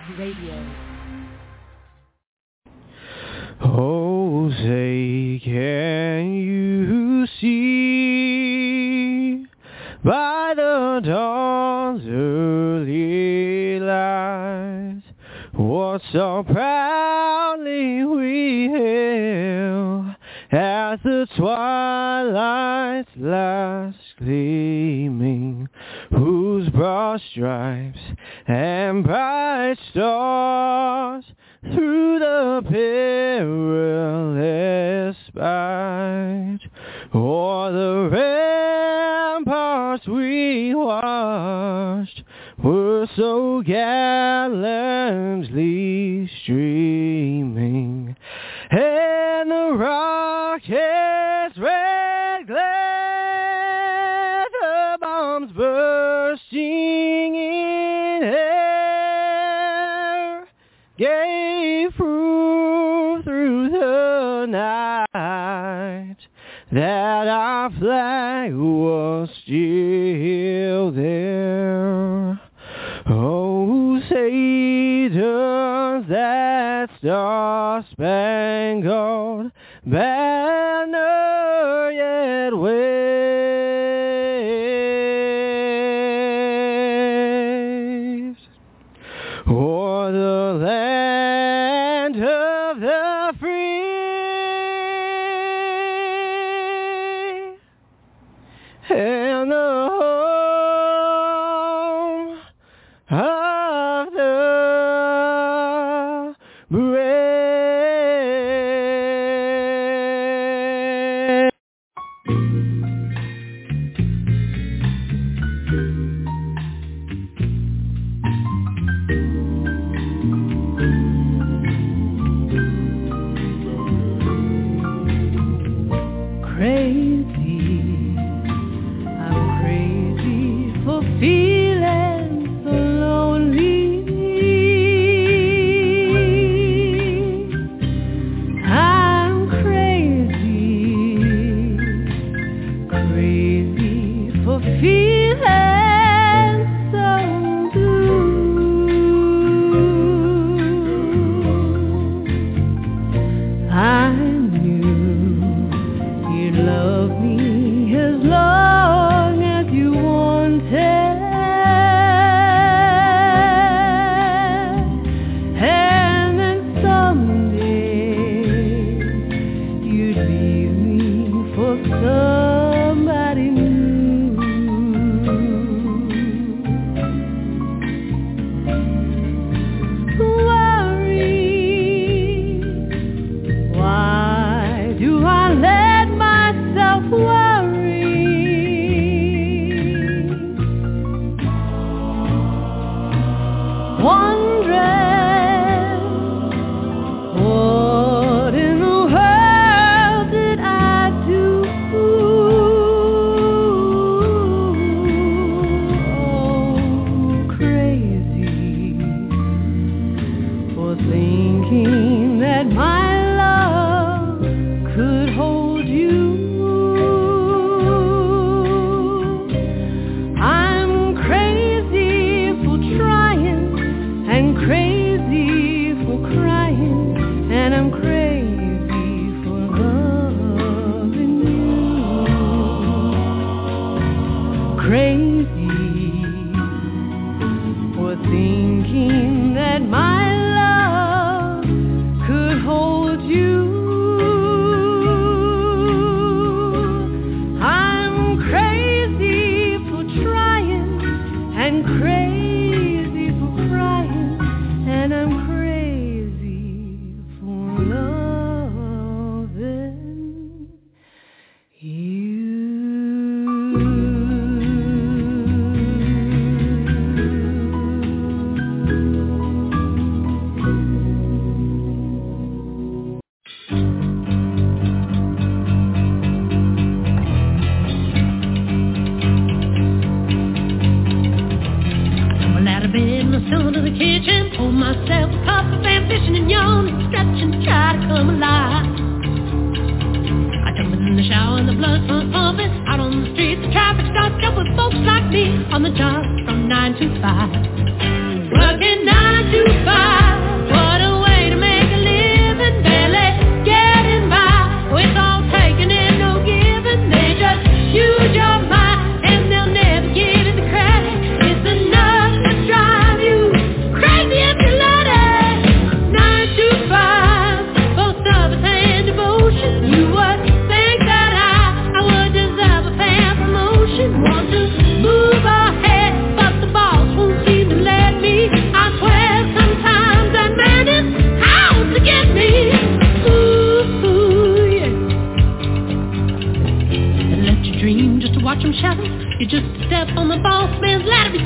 Radio. Oh, say, can you see by the dawn's early light what so proudly we hailed as the twilight's last gleaming, whose broad stripes and bright stars through the perilous fight o'er the ramparts we watched were so gallantly streaming, and the rocket's red glare, the bombs bursting in air, gave proof through the night that our flag was still there. Oh, say does that star-spangled banner yet waves o'er the land of the free and the home of the brave. Myself a cup of ambition and yawn and stretch and try to come alive. I jump in the shower and the blood starts pumping. Out on the streets the traffic starts jumping. Folks like me on the job from 9 to 5. Working 9 to 5.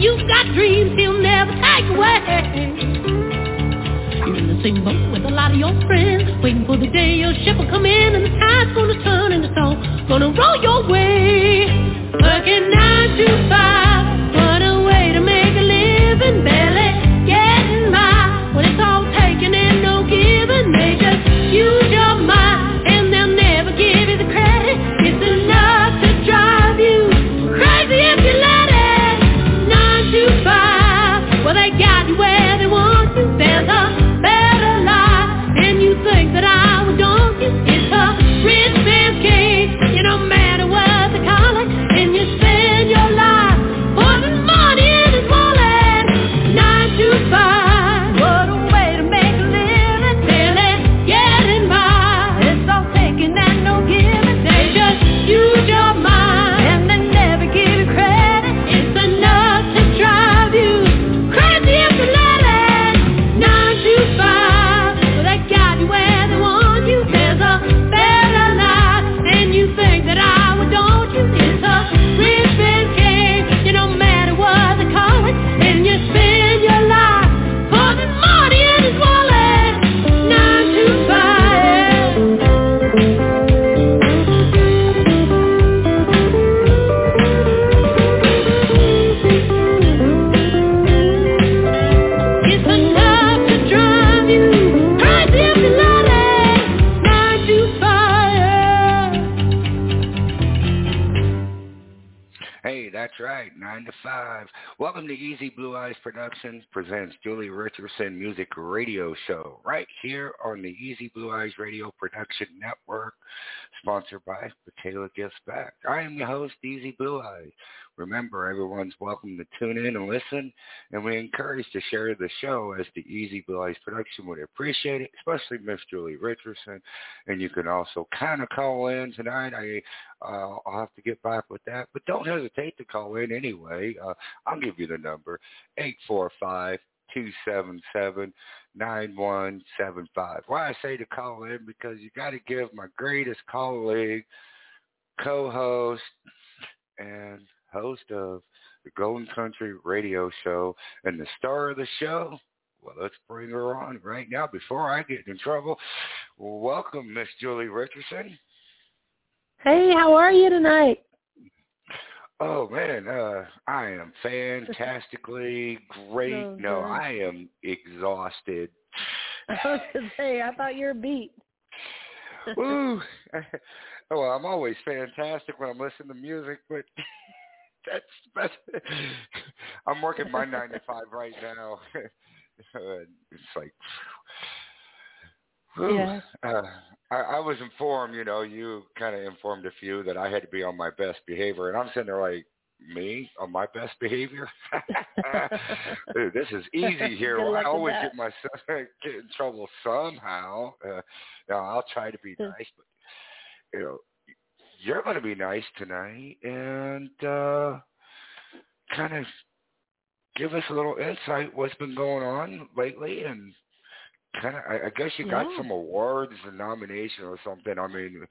you've got dreams he'll never take away. You're in the same boat with a lot of your friends, waiting for the day your ship will come in and the tide's gonna turn and the storm gonna roll your way. Working 9 to 5, what a way to make a living, barely getting by. When it's all taken and no giving, they just use your mind and they'll never give you the credit. It's enough to drive you crazy if you let it. 9 to 5, well they got you where they want you. There's a better life, and you think that I would don't you? It's a rich man's game, you no matter what they call it, and you spend your life putting money in his wallet. 9 to 5, what a way to make a living, barely getting by. It's all taking and no giving, they just use your mind and they never give you credit. It's enough to drive you crazy if you let it. 9 to 5, well they got you where they want you. There's a better life, and you think that I would don't you? It's a rich man's game, you no matter what they call it, and you spend your life putting money in his wallet. 9 to 5. It's enough to drive you crazy if you let it. 9 to 5. Hey, that's right, 9 to 5. Welcome to Easy Blue Eyes Productions presents Julie Richardson Music Radio Show right here on the Easy Blue Eyes Radio Production Network, sponsored by Michaela Gifts Back. I am your host, Easy Blue Eyes. Remember, everyone's welcome to tune in and listen, and we encourage to share the show as the Easy Blue Eyes Production would appreciate it, especially Miss Julie Richardson. And you can also kind of call in tonight. I'll have to get back with that, but don't hesitate to call in anyway. I'll give you the number, 845-277-9175. Why I say to call in, because you got to give my greatest colleague, co-host, and host of the Golden Country Radio Show, and the star of the show. Well, let's bring her on right now before I get in trouble. Welcome, Miss Julie Richardson. Hey, how are you tonight? Oh, man, I am fantastically great. Oh, no, good. I am exhausted. I was going to say, I thought you were beat. Woo! Well, I'm always fantastic when I'm listening to music, but that's I'm working my 9 to 5 right now. It's like, whew. Yeah. I was informed, you kind of informed a few that I had to be on my best behavior, and I'm sitting there like, me on my best behavior? Dude, this is easy here. I always get myself get in trouble somehow. I'll try to be nice, but you're going to be nice tonight and kind of give us a little insight what's been going on lately, and kind of, I guess you got some awards or nomination or something. I mean,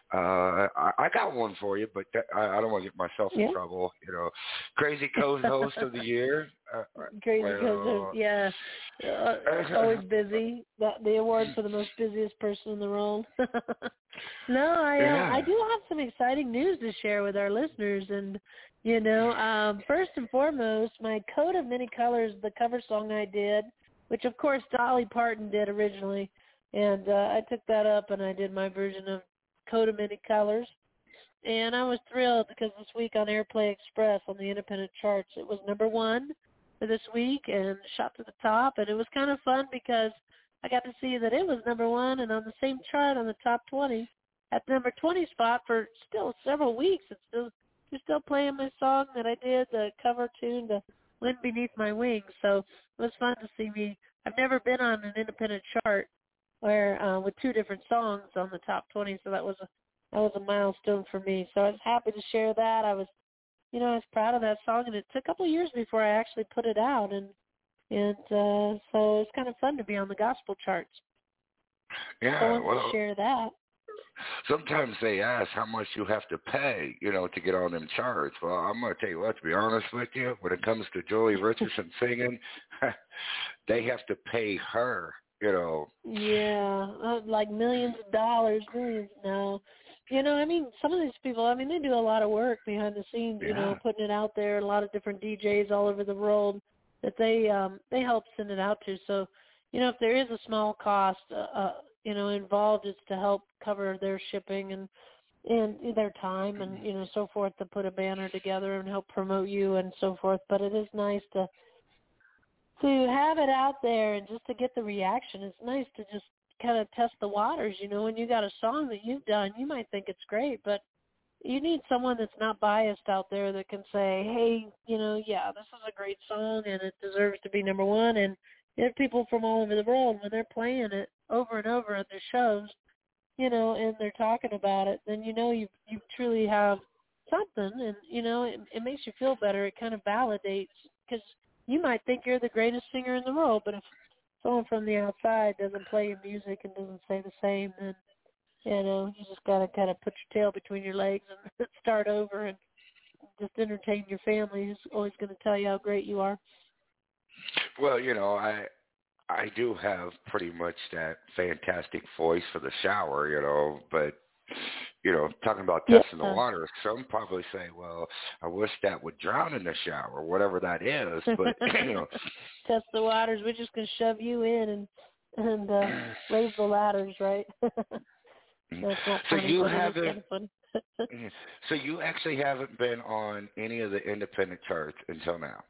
I got one for you, but I don't want to get myself in trouble. Crazy Co-Host of the Year. Crazy Co-Host, yeah. Always busy. The award for the most busiest person in the world. No, I do have some exciting news to share with our listeners, and first and foremost, my Coat of Many Colors, the cover song I did, which of course Dolly Parton did originally, and I took that up and I did my version of Coat of Many Colors, and I was thrilled because this week on Airplay Express on the independent charts, it was #1 for this week and shot to the top, and it was kind of fun because I got to see that it was #1 and on the same chart on the top 20 at the number 20 spot for still several weeks. They're still playing my song that I did, the cover tune, the Wind Beneath My Wings. So it was fun to see me. I've never been on an independent chart where with two different songs on the top 20, so that was a milestone for me. So I was happy to share that. I was proud of that song, and it took a couple of years before I actually put it out, and so it's kind of fun to be on the gospel charts. Yeah, so I wanted to share that. sometimes they ask how much you have to pay, to get on them charts. Well, I'm going to tell you what, to be honest with you, when it comes to Joely Richardson singing, they have to pay her, Yeah, like millions of dollars, millions now. I mean, some of these people, they do a lot of work behind the scenes, putting it out there. A lot of different DJs all over the world that they help send it out to. So, if there is a small cost, involved, it's to help cover their shipping and their time and, so forth, to put a banner together and help promote you and so forth. But it is nice to have it out there and just to get the reaction. It's nice to just kind of test the waters. When you got a song that you've done, you might think it's great, but you need someone that's not biased out there that can say, hey, yeah, this is a great song and it deserves to be number one. And there are people from all over the world, when they're playing it over and over at their shows, and they're talking about it, then you truly have something, and it makes you feel better. It kind of validates, because you might think you're the greatest singer in the world, but if someone from the outside doesn't play your music and doesn't say the same, then you just gotta kind of put your tail between your legs and start over and just entertain your family, who's always going to tell you how great you are. Well, I do have pretty much that fantastic voice for the shower, but, talking about testing the water, some probably say, well, I wish that would drown in the shower, whatever that is, but, Test the waters. We're just going to shove you in and raise the ladders, right? That's not so funny, you but haven't, it is kind of fun. So you actually haven't been on any of the independent charts until now?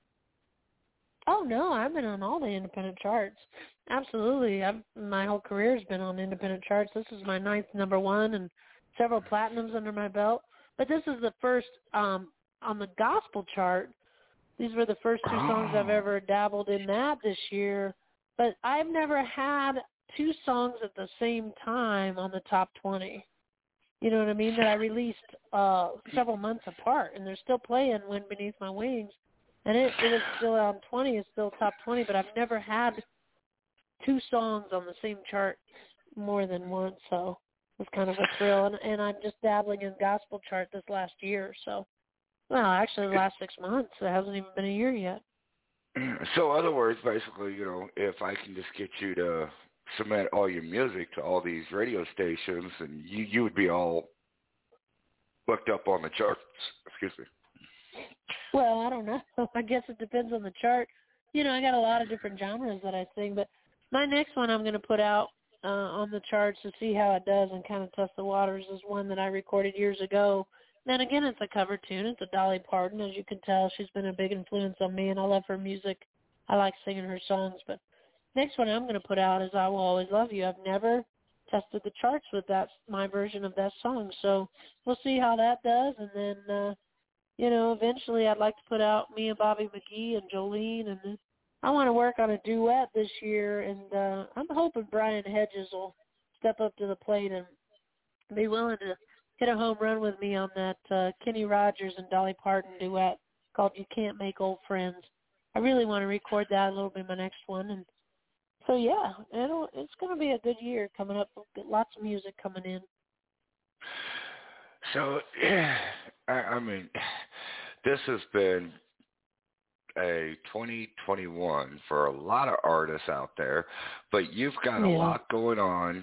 Oh, no, I've been on all the independent charts. Absolutely. My whole career has been on independent charts. This is my 9th number one and several platinums under my belt. But this is the first, on the gospel chart, these were the first 2 songs I've ever dabbled in that this year. But I've never had 2 songs at the same time on the top 20. You know what I mean? That I released several months apart, and they're still playing Wind Beneath My Wings. And it is still on 20, it's still top 20, but I've never had 2 songs on the same chart more than once, so it's kind of a thrill. And I'm just dabbling in gospel chart this last year, so, well, actually the last 6 months. It hasn't even been a year yet. So, in other words, basically, if I can just get you to submit all your music to all these radio stations, and you would be all booked up on the charts. Excuse me. Well, I don't know. I guess it depends on the chart. I got a lot of different genres that I sing, but my next one I'm going to put out on the charts to see how it does and kind of test the waters is one that I recorded years ago. And again, it's a cover tune. It's a Dolly Parton. As you can tell, she's been a big influence on me, and I love her music. I like singing her songs. But next one I'm going to put out is I Will Always Love You. I've never tested the charts with my version of that song, so we'll see how that does, and then eventually I'd like to put out me and Bobby McGee and Jolene, and I want to work on a duet this year, and I'm hoping Brian Hedges will step up to the plate and be willing to hit a home run with me on that Kenny Rogers and Dolly Parton duet called You Can't Make Old Friends. I really want to record that a little bit in my next one, and so yeah, it's going to be a good year coming up. Lots of music coming in. So, I mean, this has been a 2021 for a lot of artists out there, but you've got a lot going on.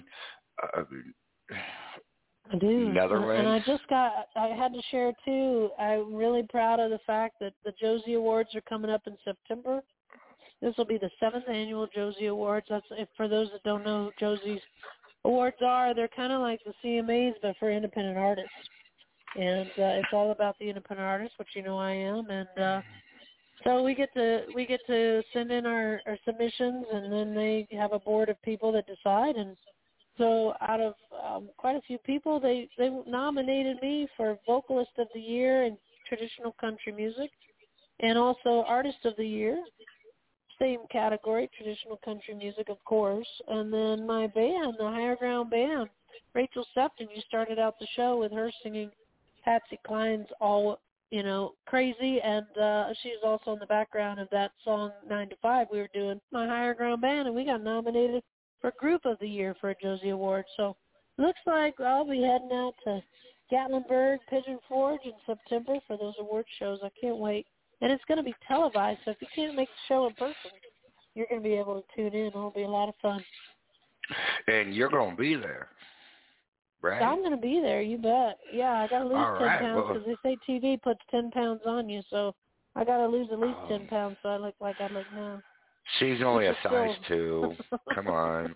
I do. Netherlands. And I had to share, too, I'm really proud of the fact that the Josie Awards are coming up in September. This will be the 7th annual Josie Awards. For those that don't know who Josie's Awards are, they're kind of like the CMAs, but for independent artists. And it's all about the independent artists, which I am. And so we get to send in our submissions, and then they have a board of people that decide. And so out of quite a few people, they nominated me for Vocalist of the Year in Traditional Country Music, and also Artist of the Year. Same category, Traditional Country Music, of course. And then my band, the Higher Ground Band, Rachel Sefton, you started out the show with her singing Patsy Cline's All, Crazy, and she's also in the background of that song 9 to 5 we were doing, my Higher Ground Band, and we got nominated for Group of the Year for a Josie Award. So Looks like I'll be heading out to Gatlinburg, Pigeon Forge in September for those award shows. I can't wait. And it's going to be televised, so if you can't make the show in person, you're going to be able to tune in. It'll be a lot of fun. And you're going to be there, right? I'm going to be there, you bet. Yeah, I got to lose 10 pounds because they say TV puts 10 pounds on you, so I got to lose at least 10 pounds so I look like I look now. She's only a size 2. Come on.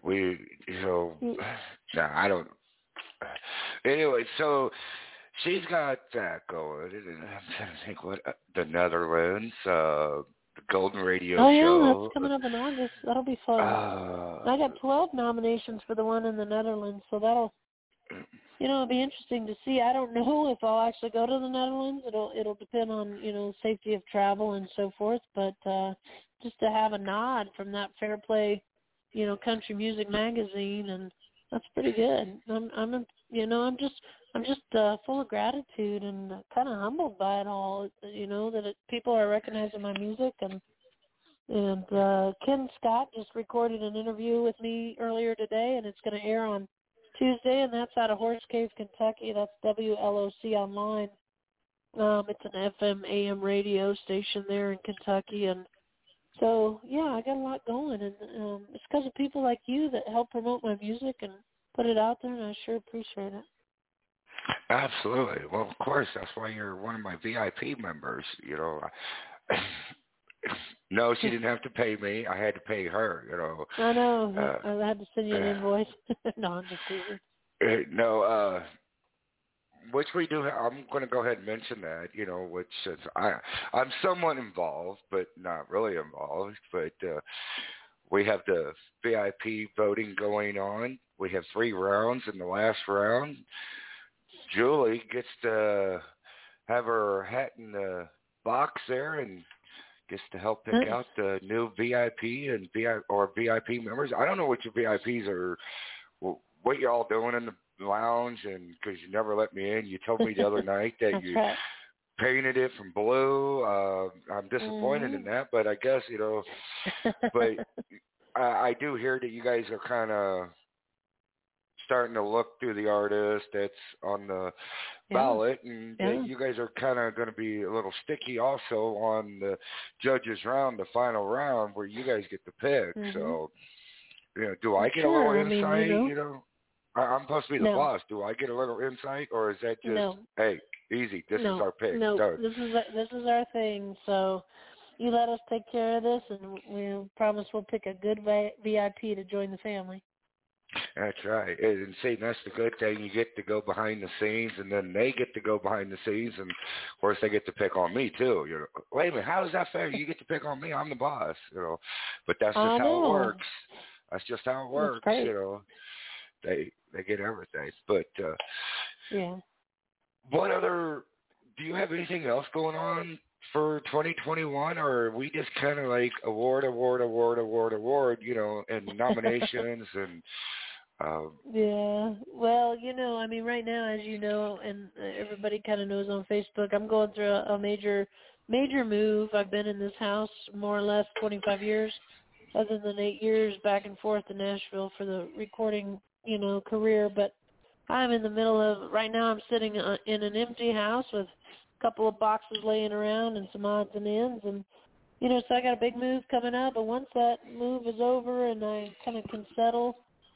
I don't. Anyway, so she's got that going. I'm trying to think the Netherlands, the Golden Radio Show. Oh, yeah, that's coming up in August. That'll be fun. I got 12 nominations for the one in the Netherlands, so that'll, it'll be interesting to see. I don't know if I'll actually go to the Netherlands. It'll depend on, safety of travel and so forth, but just to have a nod from that Fair Play, country music magazine, and that's pretty good. I'm just full of gratitude and kind of humbled by it all. That people are recognizing my music, and Ken Scott just recorded an interview with me earlier today, and it's going to air on Tuesday, and that's out of Horse Cave, Kentucky. That's WLOC Online. It's an FM AM radio station there in Kentucky, and so, yeah, I got a lot going, and it's because of people like you that help promote my music and put it out there, and I sure appreciate it. Absolutely. Well, of course, that's why you're one of my VIP members, No, she didn't have to pay me. I had to pay her, I know. I had to send you an invoice. No, I'm just teasing. Which we do. I'm going to go ahead and mention that, which is I'm somewhat involved, but not really involved. But we have the VIP voting going on. We have 3 rounds. In the last round, Julie gets to have her hat in the box there and gets to help pick out the new VIP and VIP members. I don't know what your VIPs are, what you're all doing in the lounge, and because you never let me in. You told me the other night that you painted it from blue. I'm disappointed in that, but I guess, but I do hear that you guys are kind of starting to look through the artist that's on the ballot, and that you guys are kind of going to be a little sticky also on the judges round, the final round, where you guys get to pick. So, do I get a little insight, I'm supposed to be the boss. Do I get a little insight, or is that just, hey, easy, this is our pick? No, this is our thing. So you let us take care of this, and we promise we'll pick a good VIP to join the family. That's right. And see, that's the good thing. You get to go behind the scenes, and then they get to go behind the scenes, and of course they get to pick on me too. Wait a minute, how is that fair? You get to pick on me. I'm the boss. But that's just how it works. That's just how it works. They get everything. But what other? Do you have anything else going on for 2021, or are we just kind of like award, and nominations and? Well, right now, as you know, and everybody kind of knows on Facebook, I'm going through a major move. I've been in this house more or less 25 years, other than 8 years back and forth to Nashville for the recording, career. But I'm in the middle of, right now I'm sitting in an empty house with a couple of boxes laying around and some odds and ends, and so I got a big move coming up. But once that move is over and I kind of can settle,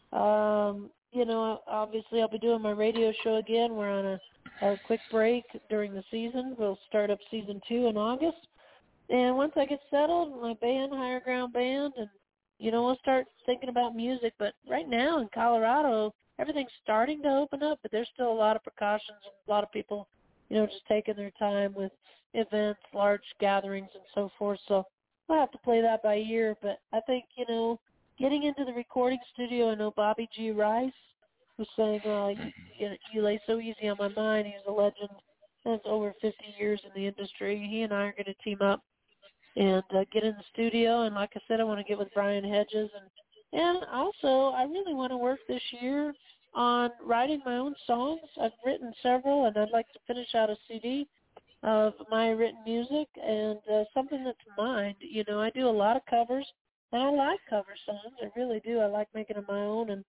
obviously I'll be doing my radio show again. We're on a quick break during the season. We'll start up season 2 in August. And once I get settled, my band, Higher Ground Band, and, we'll start thinking about music. But right now in Colorado, everything's starting to open up, but there's still a lot of precautions and a lot of people, just taking their time with events, large gatherings, and so forth. So we'll have to play that by ear. But I think, getting into the recording studio, I know Bobby G. Rice was saying, you lay so easy on my mind. He's a legend. That's over 50 years in the industry. He and I are going to team up and get in the studio. And like I said, I want to get with Brian Hedges. And also, I really want to work this year on writing my own songs. I've written several, and I'd like to finish out a CD of my written music and something that's mine. I do a lot of covers. And I like cover songs. I really do. I like making them my own. And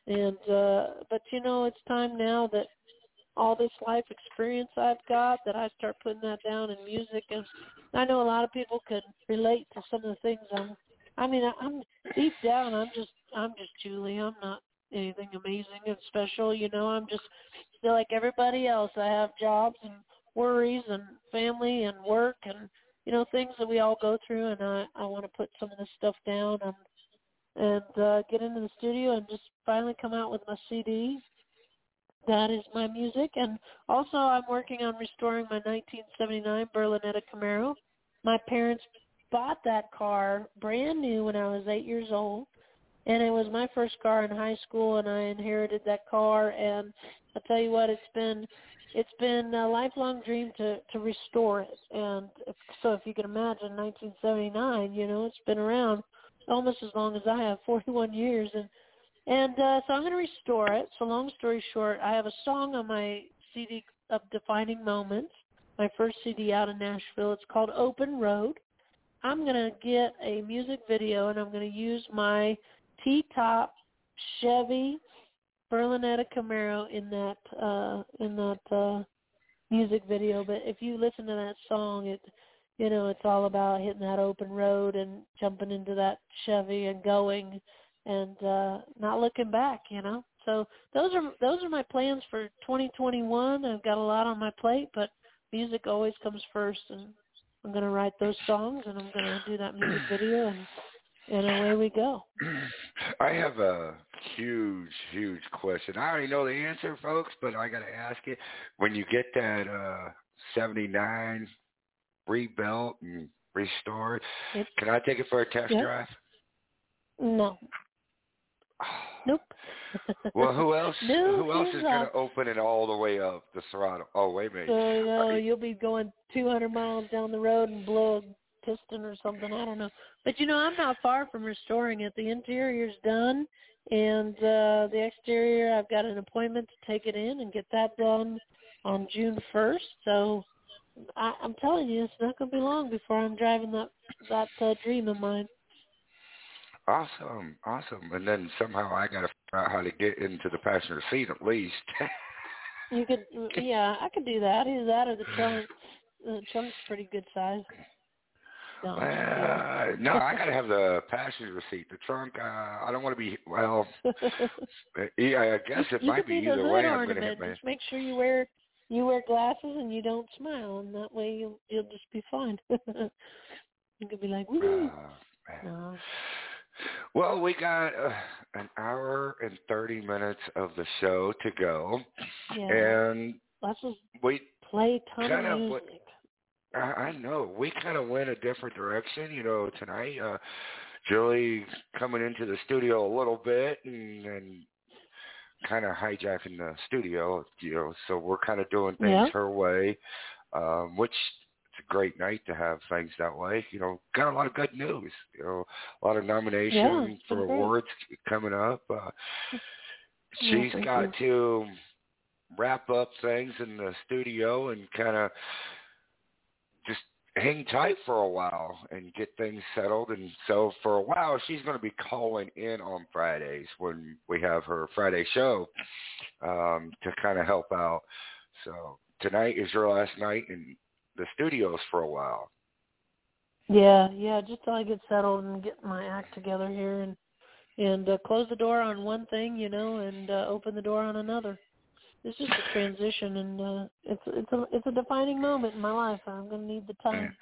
And but it's time now that all this life experience I've got, that I start putting that down in music. And I know a lot of people could relate to some of the things I'm deep down, I'm just Julie. I'm not anything amazing and special, I'm just still like everybody else. I have jobs and worries and family and work and, things that we all go through, and I want to put some of this stuff down and get into the studio and just finally come out with my CD. That is my music. And also I'm working on restoring my 1979 Berlinetta Camaro. My parents bought that car brand new when I was 8 years old, and it was my first car in high school, and I inherited that car. And I'll tell you what, it's been a lifelong dream to restore it. And so if you can imagine 1979, it's been around almost as long as I have, 41 years. And so I'm going to restore it. So long story short, I have a song on my CD of Defining Moments, my first CD out of Nashville. It's called Open Road. I'm going to get a music video, and I'm going to use my T-top Chevy Berlinetta Camaro in that music video. But if you listen to that song, it's all about hitting that open road and jumping into that Chevy and going and not looking back. So those are my plans for 2021. I've got a lot on my plate, but music always comes first, and I'm going to write those songs, and I'm going to do that music video, and away we go. I have a huge question. I already know the answer, folks, but I got to ask it. When you get that 79 rebuilt and restored, can I take it for a test drive? No. Nope. Well, who else is going to open it all the way up the throttle? Oh, wait a minute. So, you'll be going 200 miles down the road and blow a piston or something. I don't know. But, I'm not far from restoring it. The interior's done, and the exterior, I've got an appointment to take it in and get that done on June 1st. So I'm telling you, it's not going to be long before I'm driving that dream of mine. Awesome. And then somehow I got to figure out how to get into the passenger seat at least. You could, I could do that. Either that or the trunk. The trunk's pretty good size. No, I got to have the passenger seat. The trunk, I don't want to be, I guess it might be either way. I'm going to hit my... Just make sure you wear glasses and you don't smile, and that way you'll just be fine. You could be like, woo. No. Well, we got an hour and 30 minutes of the show to go, and let's just play a ton of music. I know. We kind of went a different direction, tonight. Julie coming into the studio a little bit and kind of hijacking the studio, so we're kind of doing things her way, which it's a great night to have things that way. Got a lot of good news. A lot of nominations for awards coming up. She's got to wrap up things in the studio and kind of just hang tight for a while and get things settled. And so for a while, she's going to be calling in on Fridays when we have her Friday show to kind of help out. So tonight is her last night in the studios for a while. Yeah, just till I get settled and get my act together here and close the door on one thing, and open the door on another. It's just a transition, and it's a defining moment in my life. I'm going to need the time.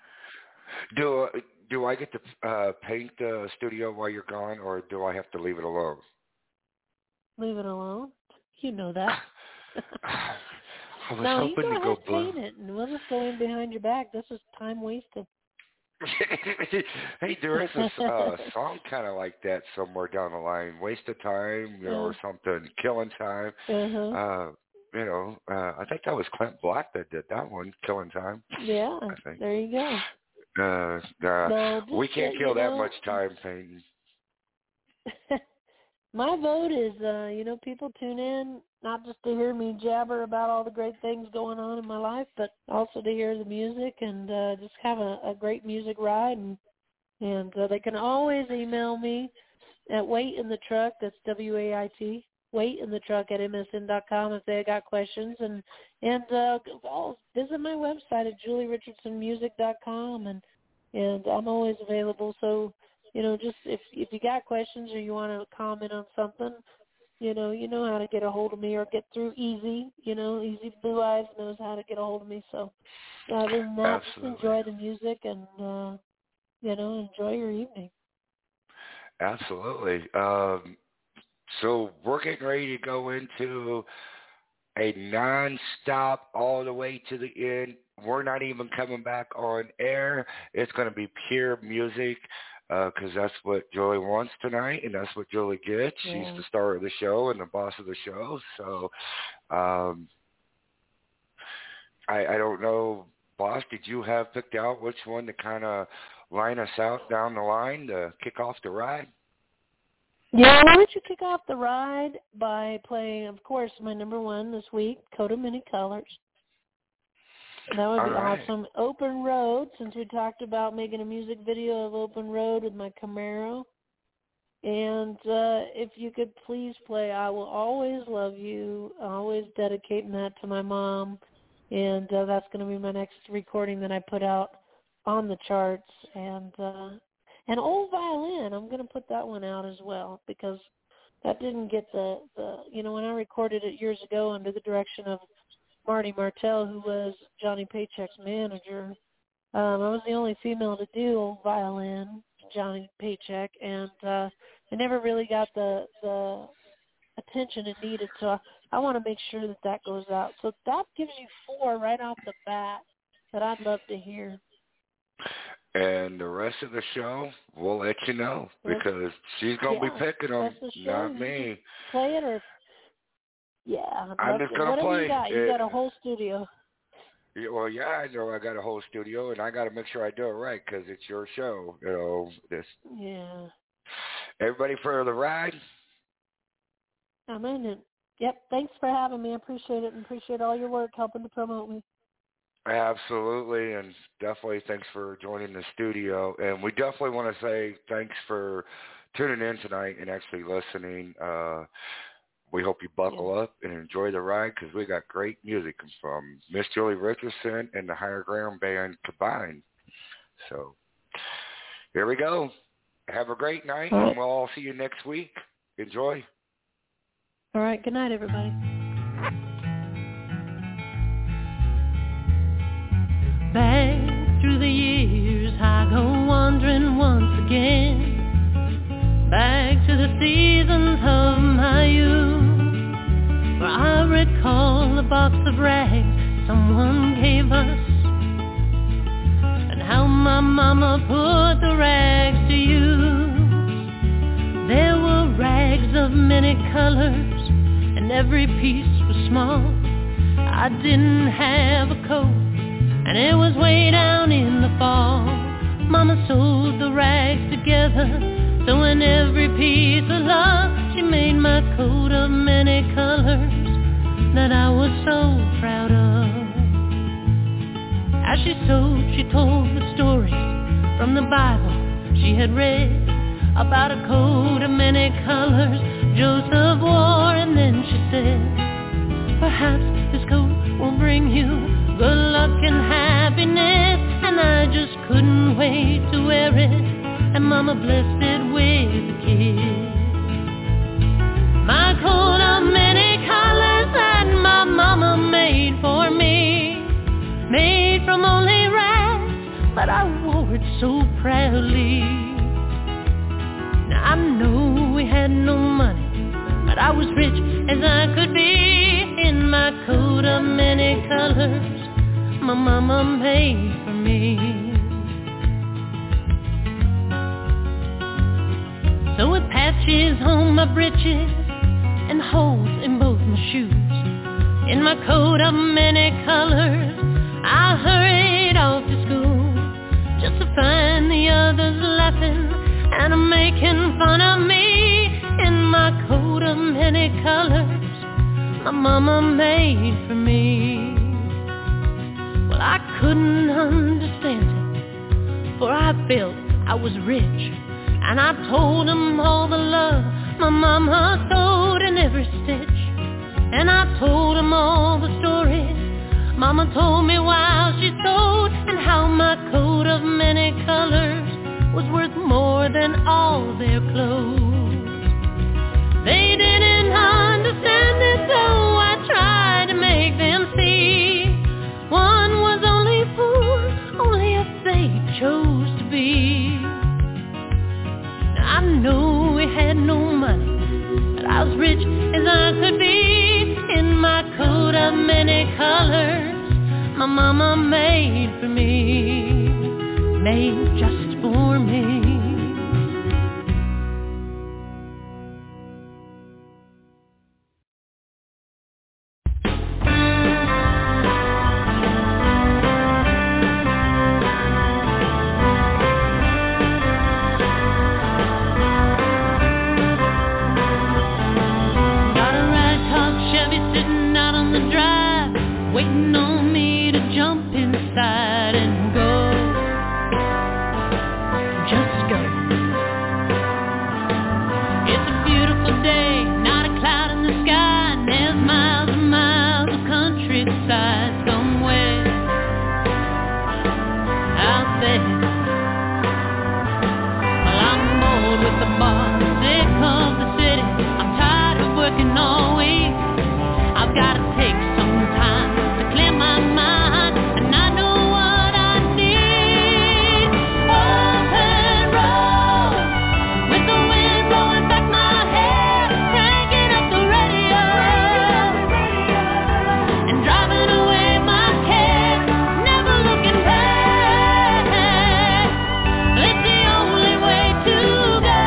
Do I get to paint the studio while you're gone, or do I have to leave it alone? Leave it alone? You know that. I was hoping to go blue. Paint it, and we'll just go in behind your back. This is time wasted. Hey, there is a song kind of like that somewhere down the line. Waste of time, or something. Killing time. I think that was Clint Black that did that one, Killing Time. Yeah, I think. There you go. We can't kill that much time painting. My vote is, people tune in not just to hear me jabber about all the great things going on in my life, but also to hear the music and just have a great music ride. And they can always email me at Wait in the Truck, that's WAIT, wait in the truck at msn.com if they got questions, and I'll visit my website at julierichardsonmusic.com, and I'm always available. So, just if you got questions or you want to comment on something, you know how to get a hold of me or get through easy. Easy Blue Eyes knows how to get a hold of me. So, other than that, just enjoy the music and, enjoy your evening. Absolutely. So we're getting ready to go into a non-stop all the way to the end. We're not even coming back on air. It's going to be pure music because that's what Julie wants tonight, and that's what Julie gets. Yeah. She's the star of the show and the boss of the show. So I don't know, boss, did you have picked out which one to kind of line us out down the line to kick off the ride? Yeah, why don't you kick off the ride by playing, of course, my number one this week, Coat of Many Colors. That would be awesome. Open Road, since we talked about making a music video of Open Road with my Camaro. And if you could please play I Will Always Love You, always dedicating that to my mom. And that's going to be my next recording that I put out on the charts. And Old Violin, I'm going to put that one out as well because that didn't get the when I recorded it years ago under the direction of Marty Martell, who was Johnny Paycheck's manager. I was the only female to do Old Violin, Johnny Paycheck, and I never really got the attention it needed. So I want to make sure that goes out. So that gives you 4 right off the bat that I'd love to hear. And the rest of the show, we'll let you know because she's going to be picking them, not me. Play it or... Yeah. I'm just going to play. You got a whole studio. Well, yeah, I know I got a whole studio, and I got to make sure I do it right because it's your show. Yeah. Everybody for the ride? I'm in it. Yep. Thanks for having me. I appreciate it and appreciate all your work helping to promote me. Absolutely, and definitely thanks for joining the studio. And we definitely want to say thanks for tuning in tonight and actually listening. We hope you buckle up and enjoy the ride because we got great music from Miss Julie Richardson and the Higher Ground Band combined. So here we go. Have a great night, and we'll all see you next week. Enjoy. All right. Good night, everybody. Back through the years, I go wandering once again. Back to the seasons of my youth, where I recall a box of rags someone gave us, and how my mama put the rags to use. There were rags of many colors, and every piece was small. I didn't have a coat, and it was way down in the fall. Mama sewed the rags together, so in every piece of love, she made my coat of many colors that I was so proud of. As she sewed, she told the stories from the Bible she had read about a coat of many colors Joseph wore, and then she said, perhaps this coat will bring you good luck and happiness, and I just couldn't wait to wear it. And Mama blessed it with a kiss. My coat of many colors that my Mama made for me, made from only rags, but I wore it so proudly. Now I know we had no money, but I was rich as I could be in my coat of many colors my Mama made for me. So with patches on my breeches and holes in both my shoes, in my coat of many colors, I hurried off to school, just to find the others laughing and making fun of me in my coat of many colors my Mama made for me. Well, I couldn't understand it, for I felt I was rich, and I told them all the love my Mama sewed in every stitch Mama told me while she sewed and how my coat of many colors was worth more than all their clothes. They didn't understand it, though I tried to make them see. One was only poor, only if they chose to be. Now, I know we had no money, but I was rich as I could be. In my coat of many colors, my mama made for me, made just for me. Waiting on me to jump inside and go. Just go. It's a beautiful day, not a cloud in the sky, and there's miles and miles of countryside somewhere out there. Well, I'm bored with the bar, sick of the city. I'm tired of working all week. I've got to take some time to clear my mind, and I know what I need. Open road, with the wind blowing back my hair, cranking up the radio, and driving away my cares, never looking back. It's the only way to go.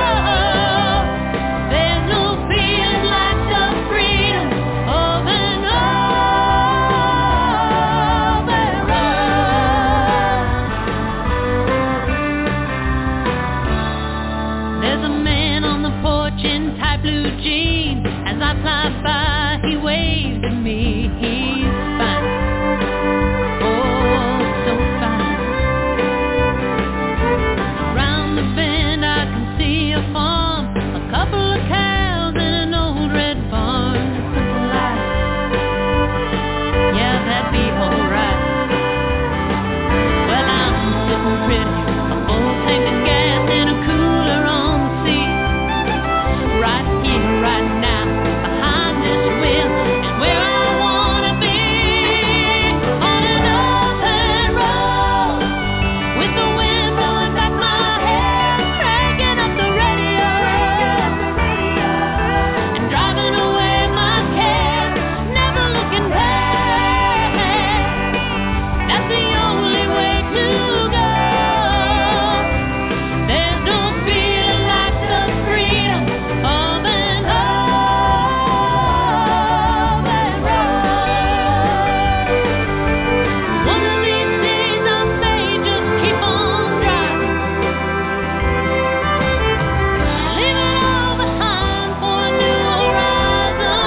There's no feeling like the freedom of an open road. There's a man on the porch in tight blue jeans. As I fly by, he waves at me. He's fine, oh, so fine. Around the bend, I can see a farm, a couple of cows and an old red barn. Simple life, yeah, that'd be alright. Well, I'm sitting pretty, a full tank of gas and a cooler on the seat. Right here, right now, behind this wheel is where I wanna be. On an open road, with the wind blowing back my hair, cranking up the radio, and driving away my cares, never looking back. That's the only way to go. There's no feeling like the freedom of an open road. One of these days I may just keep on driving, leave it all behind for a new horizon.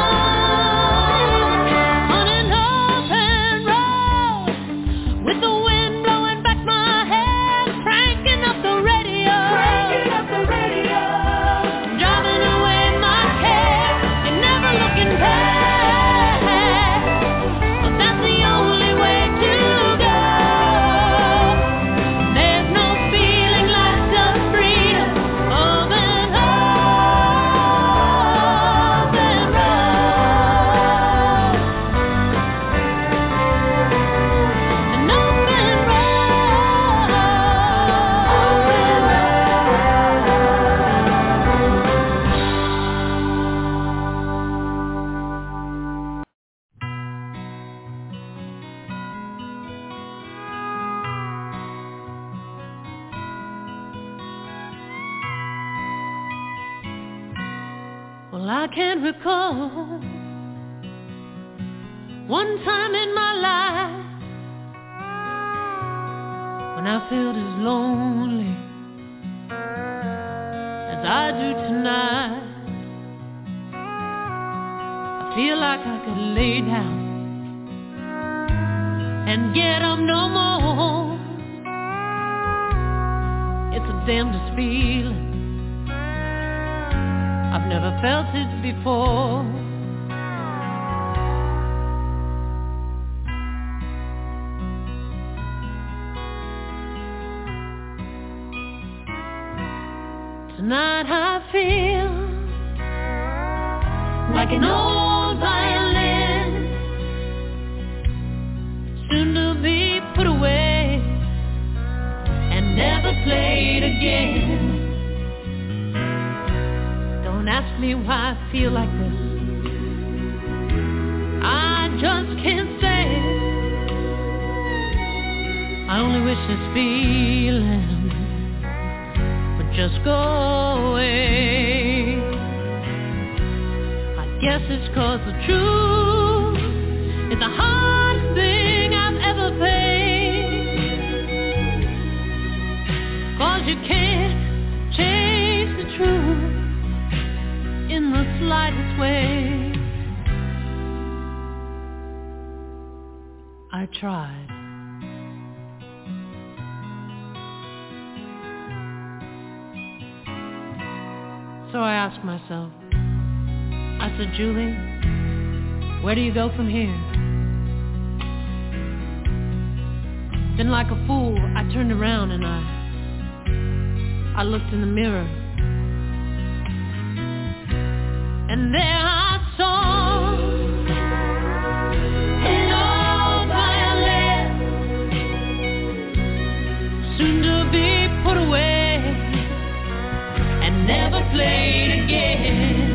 On an open road, with the wind blowing back my hair, cranking up the radio, driving away my cares, and never looking back. Well, that's the only way to go. There's no feeling like the freedom of an open road. An open Well, I can recall one time in my life when I felt as lonely as I do tonight. I feel like I could lay down and get up no more. It's the damnedest feeling. I've never felt it before. Tonight I feel like an old violin, soon to be put away and never played again. Don't ask me why I feel like this, I just can't say it. I only wish this feeling would just go away. I guess it's 'cause the truth is the hardest thing I've ever faced. 'Cause you can't change the truth in the slightest way. I tried. So I asked myself, I said, Julie, where do you go from here? Then like a fool, I turned around and I looked in the mirror. And there I saw an old violin, soon to be put away and never played again.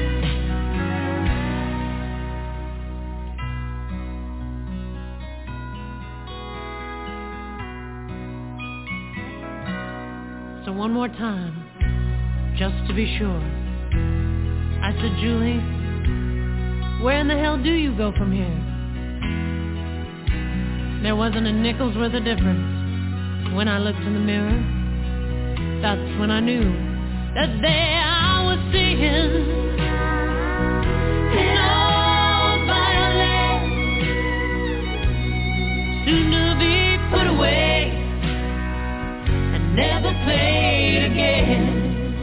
So one more time, just to be sure, I said, Julie, where in the hell do you go from here? There wasn't a nickel's worth of difference when I looked in the mirror. That's when I knew that there I was seeing an old violin, soon to be put away and never played again.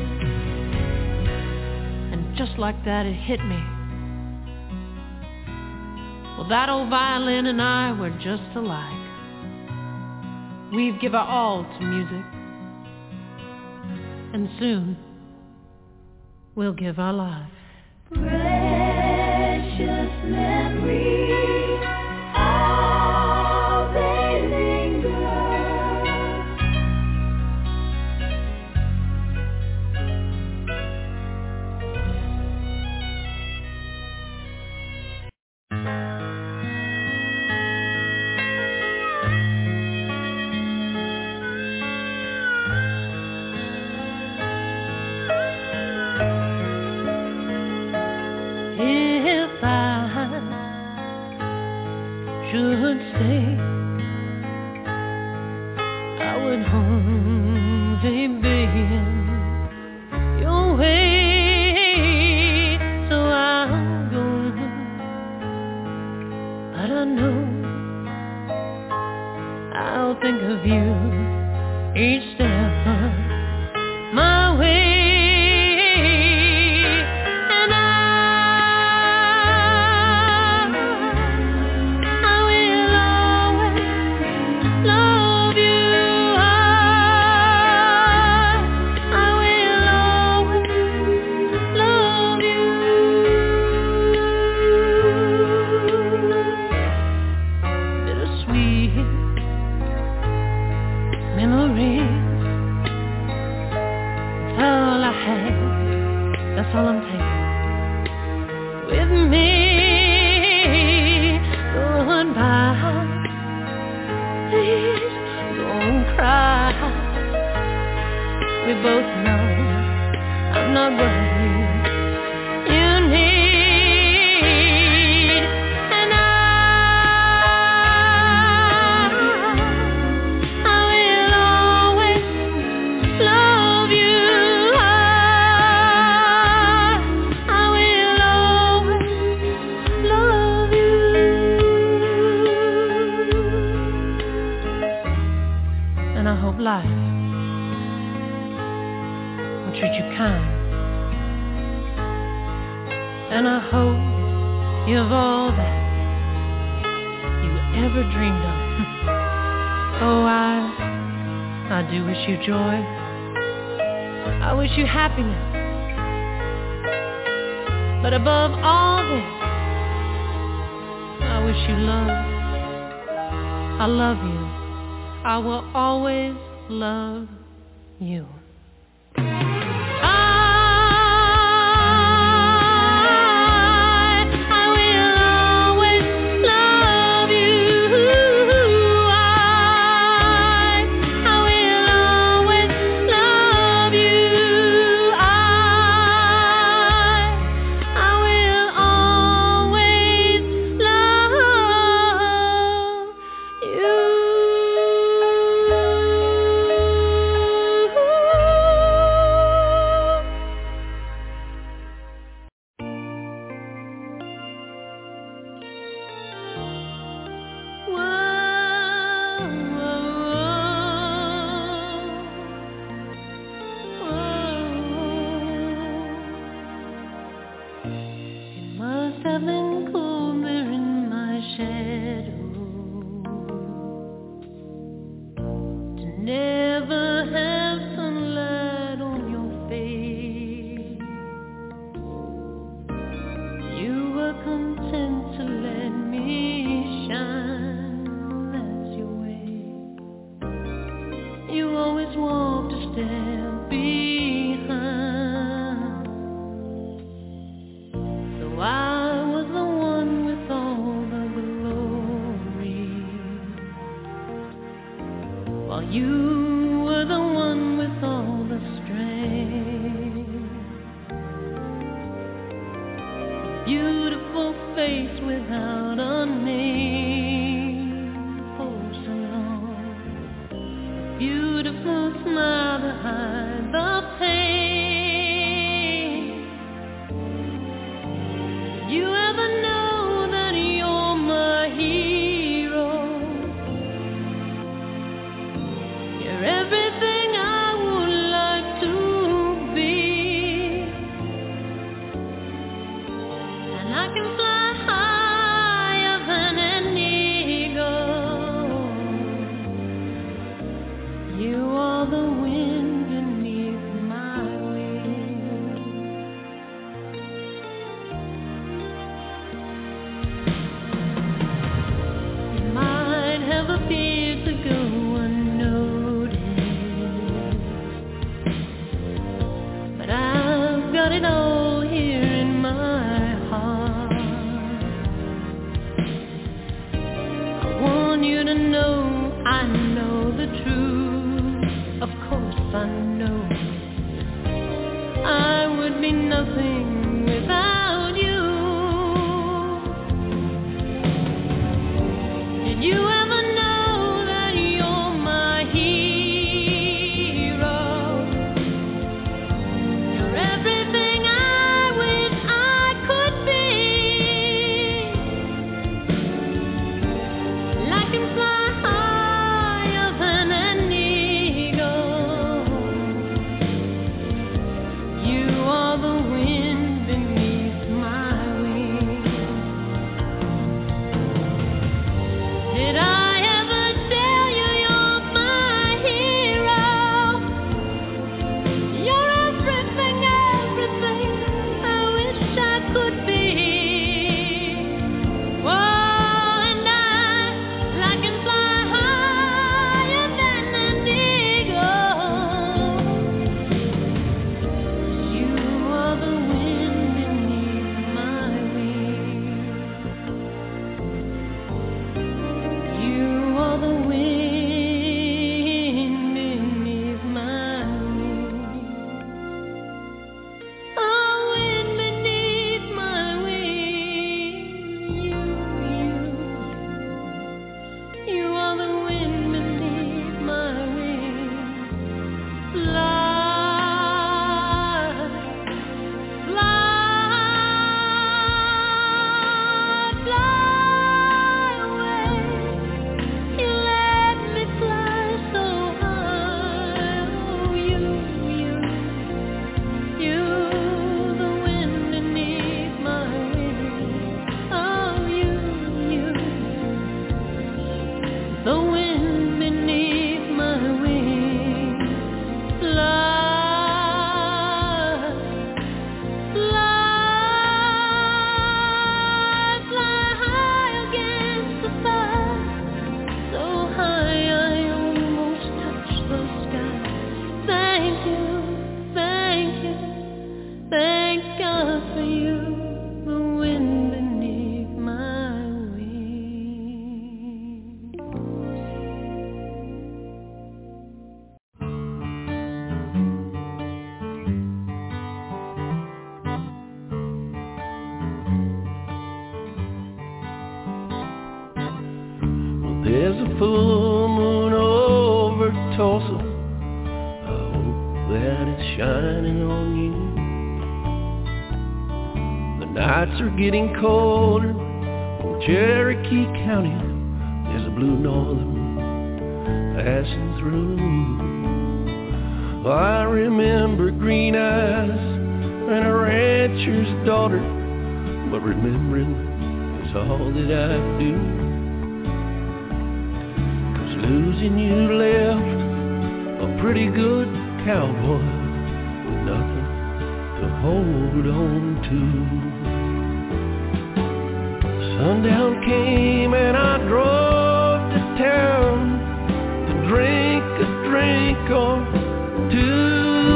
Just like that, it hit me. Well, that old violin and I were just alike. We've given our all to music, and soon we'll give our life. Precious memories, how they linger. Should stay, I would only be in your way. So I'll go, but I know I'll think of you each step of my way. That's all I'm taking with me. Goodbye, please don't cry. We both know I'm not what you need, and I will always love you. And I hope life will treat you kind, and I hope you've all that you ever dreamed of. Oh, I do wish you joy, I wish you happiness. But above all this, I wish you love. I love you. I will always love you. Got it all here in my heart. There's a full moon over Tulsa. I hope that it's shining on you. The nights are getting colder. Oh, Cherokee County, there's a blue northern passing through. I remember green eyes and a rancher's daughter, but remembering is all that I do. 'Cause losing you left a pretty good cowboy with nothing to hold on to. Sundown came and I drove to town to drink a drink or two.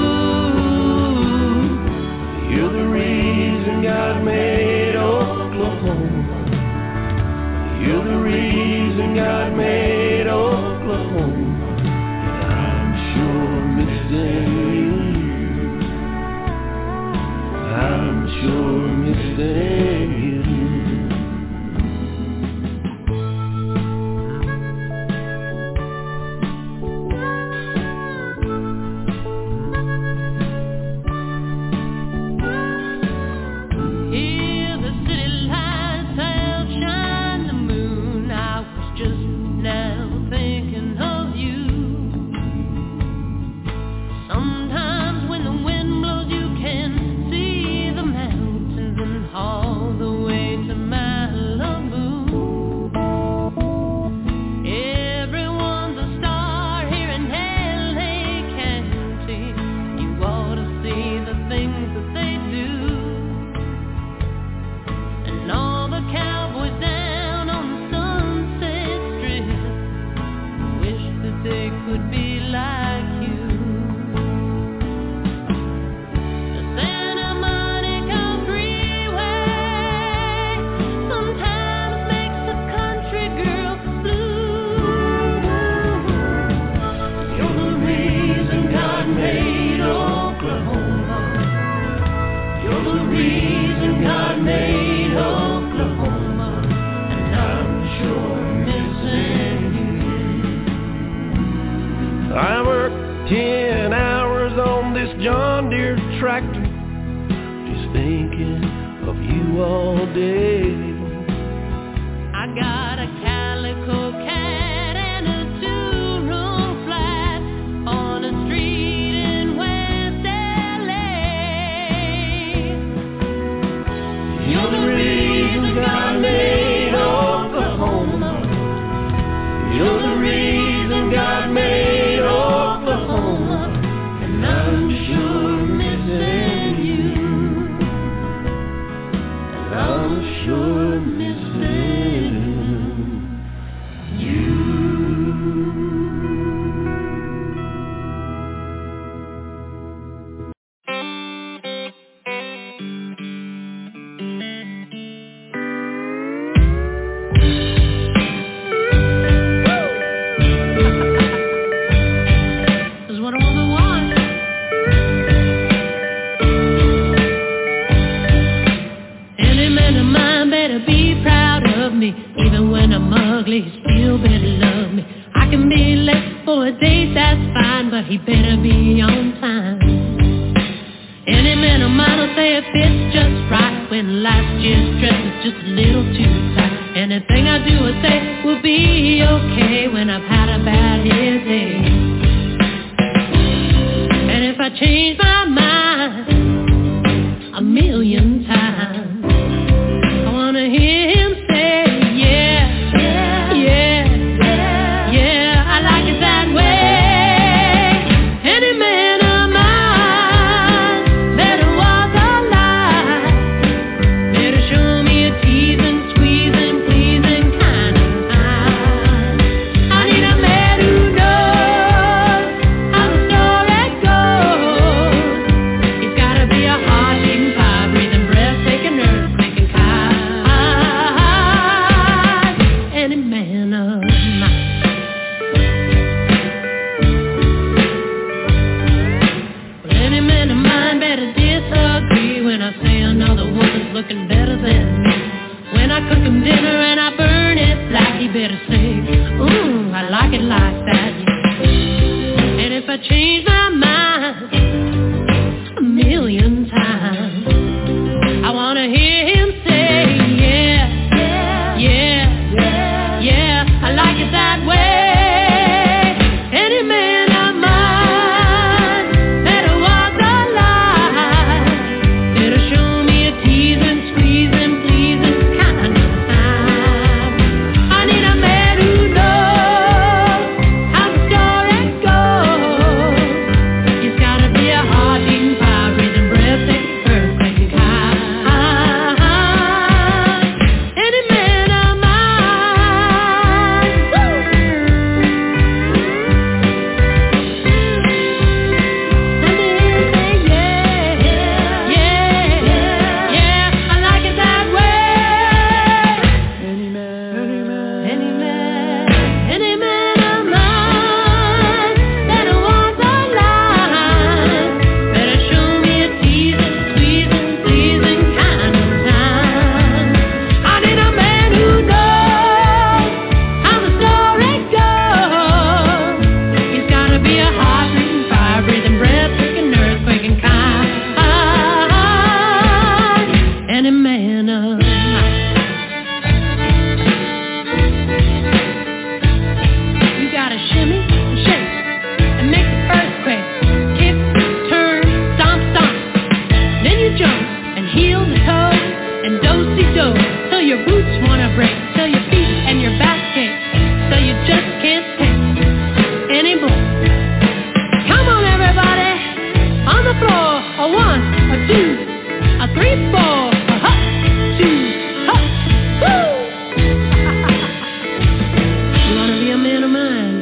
You're the reason God made Oklahoma. You're the reason God made Oklahoma. And I'm sure missing you. I'm sure missing you. looking better than me. When I cook him dinner and I burn it black, he better say, ooh. and do-si-do, till your boots wanna break, till your feet and your back ache, till you just can't take anymore. Come on everybody, on the floor, a 1, a 2, a 3, 4, a hop, 2, hop, woo! You wanna be a man of mine?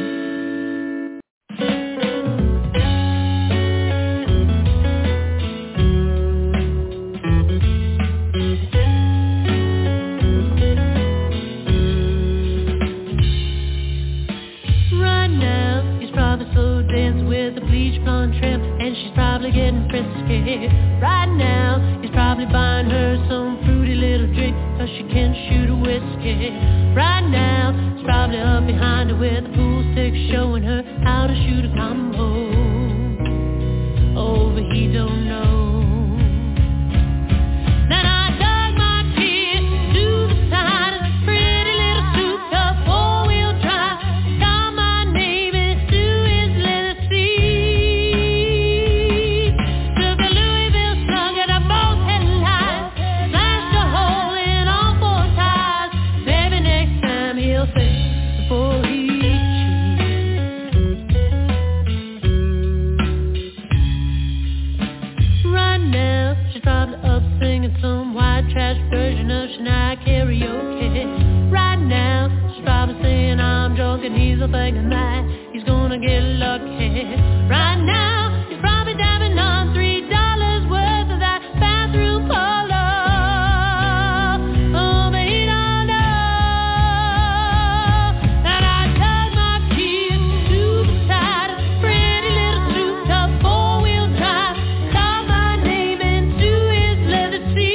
Getting frisky. Right now, he's probably buying her some fruity little drink, cause she can't shoot a whiskey. Right now, he's probably up behind her with a pool stick, showing her how to shoot a combo. Oh, but he don't know. Then I dug my kid to the side of a pretty little souped-up four-wheel drive, got my name into his leather seat. Some white trash version of Shania karaoke. Right now, she's probably saying I'm drunk and he's a thinking that he's gonna get lucky. Right now, he's probably dabbing on $3 worth of that bathroom polo. Oh, but he don't know that I dug my keys to the side of a pretty little souped-up four-wheel drive, called my name into his leather seat.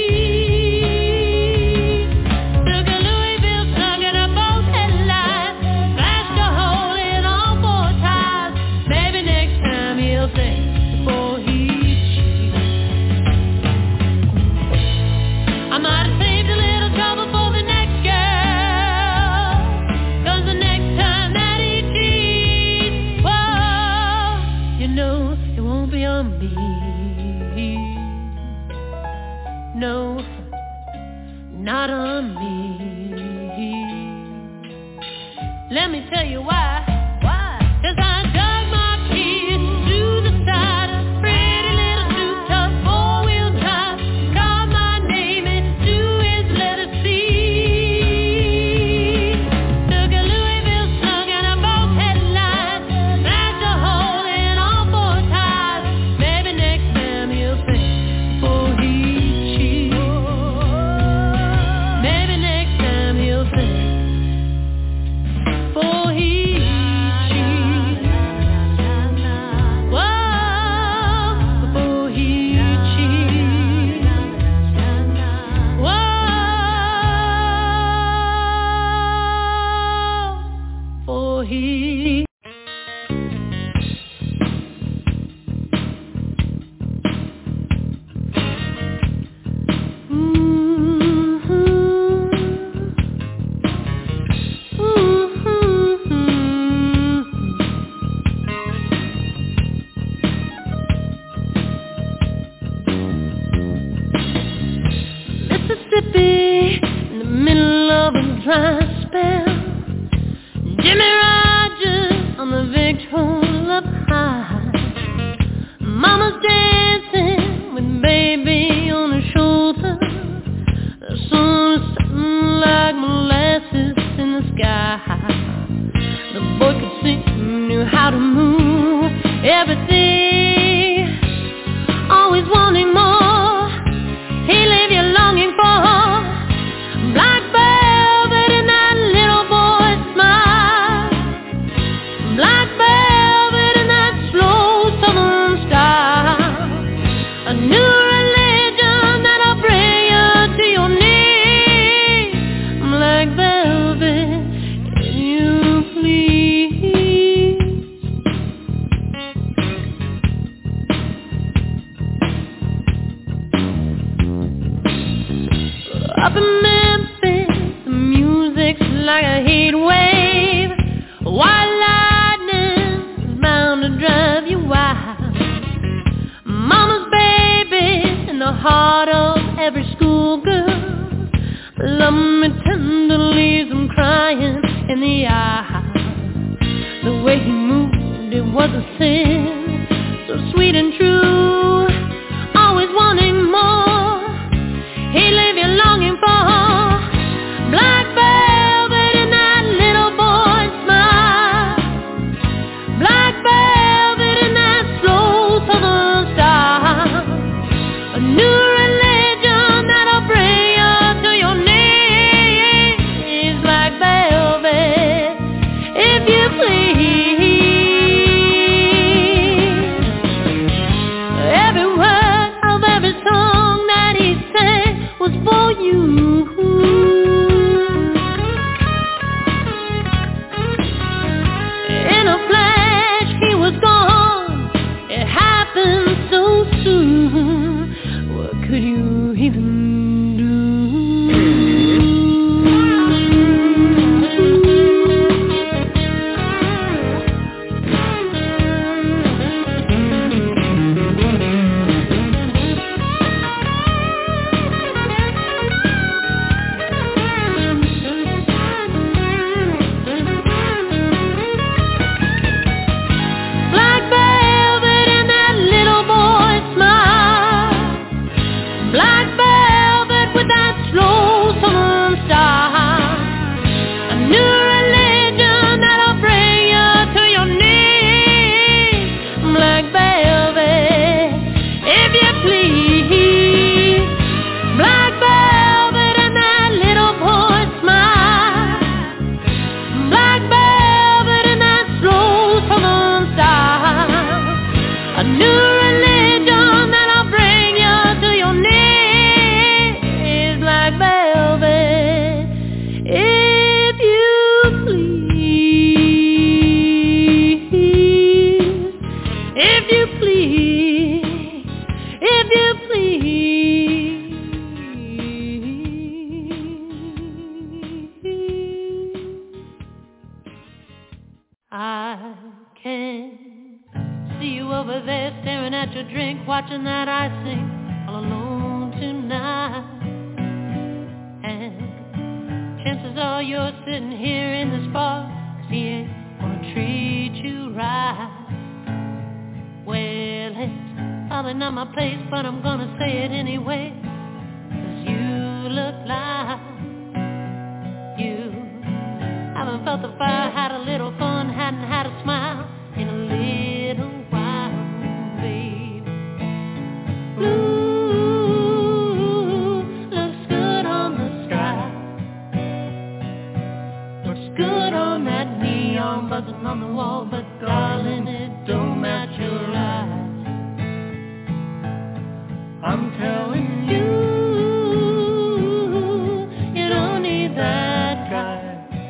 No, not on me. Let me tell you why. Why? 'Cause I dug my keys to the side of a pretty little souped-up four-wheel drive, called my name into his leather seat. Took a Louisville slug and a bolt headline, smashed a hole in all four tires. Maybe next time he'll think before he maybe next time he'll think before he cheats. Whoa, before he cheats. Whoa, before he. Mississippi, in the middle of a dry spell, Jimmy Rogers on the Victrola up high. Mama's dancing with baby on her shoulder. The sun is something like molasses in the sky. The boy could sing, knew how to move every day, always wanting more. He left you longing for black velvet in that little boy's smile, black velvet in that slow southern style, a new religion that'll bring you to your knees, black velvet, can you please? Up in Memphis, the music's like a heat wave. White lightning is bound to drive you wild. Mama's baby in the heart of every schoolgirl. Love me tenderly, I'm crying in the eye. The way he moved, it was a sin, so sweet and true, always wanting more. He leave you longing for black velvet in that little boy's smile, black velvet in that slow southern style, a new religion that'll bring you to your knees, black velvet, if you please. Every word of every song that he sang was for you. In a flash he was gone, it happened so soon. What could you even do? Black velvet in that little boy's smile, black velvet with that slow southern style, a new religion that'll bring you to your knees, black velvet, if you please. Black velvet in that little boy's smile, black velvet in that slow southern style, a new religion that'll bring you to your knees, black velvet, if you please, if you please, if you please. I can see you over there staring at your drink, watching that I sing all alone tonight. And chances are you're sitting here in this bar, 'cause he ain't gonna treat you right. Well, it's probably not my place, but I'm gonna say it anyway, 'cause you look like you haven't felt the fire, had a little fun, hadn't had a smile in a little while, babe. Blue looks good on the sky, looks good on that neon buzzing on the wall, but darling, it don't match your eyes. I'm telling you, you don't need that guy.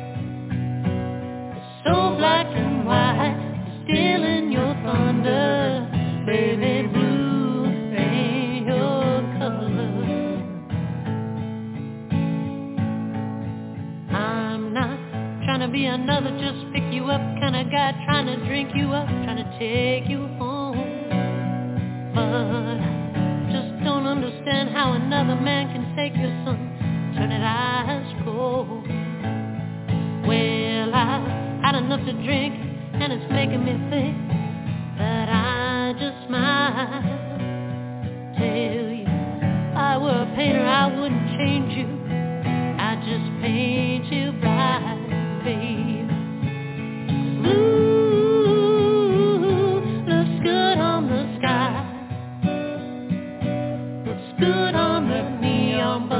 So black and white, stealing your thunder, baby. Blue ain't your color. I'm not trying to be another just pick you up kind of guy, trying to drink you up, trying to take you home, but I just don't understand how another man can take your son, turn it ice cold. Well, I've had enough to drink, and it's making me think that I just might tell you, if I were a painter, I wouldn't change you, I'd just paint you bright, babe. Blue looks good on the sky, looks good on the neon bulb.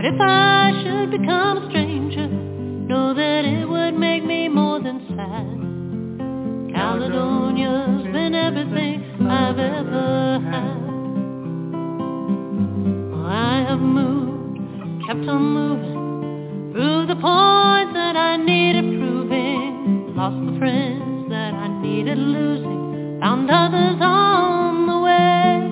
But if I should become a stranger, know that it would make me more than sad. Caledonia's been everything I've ever had. I have moved, kept on moving, proved the points that I needed proving, lost the friends that I needed losing, found others on the way.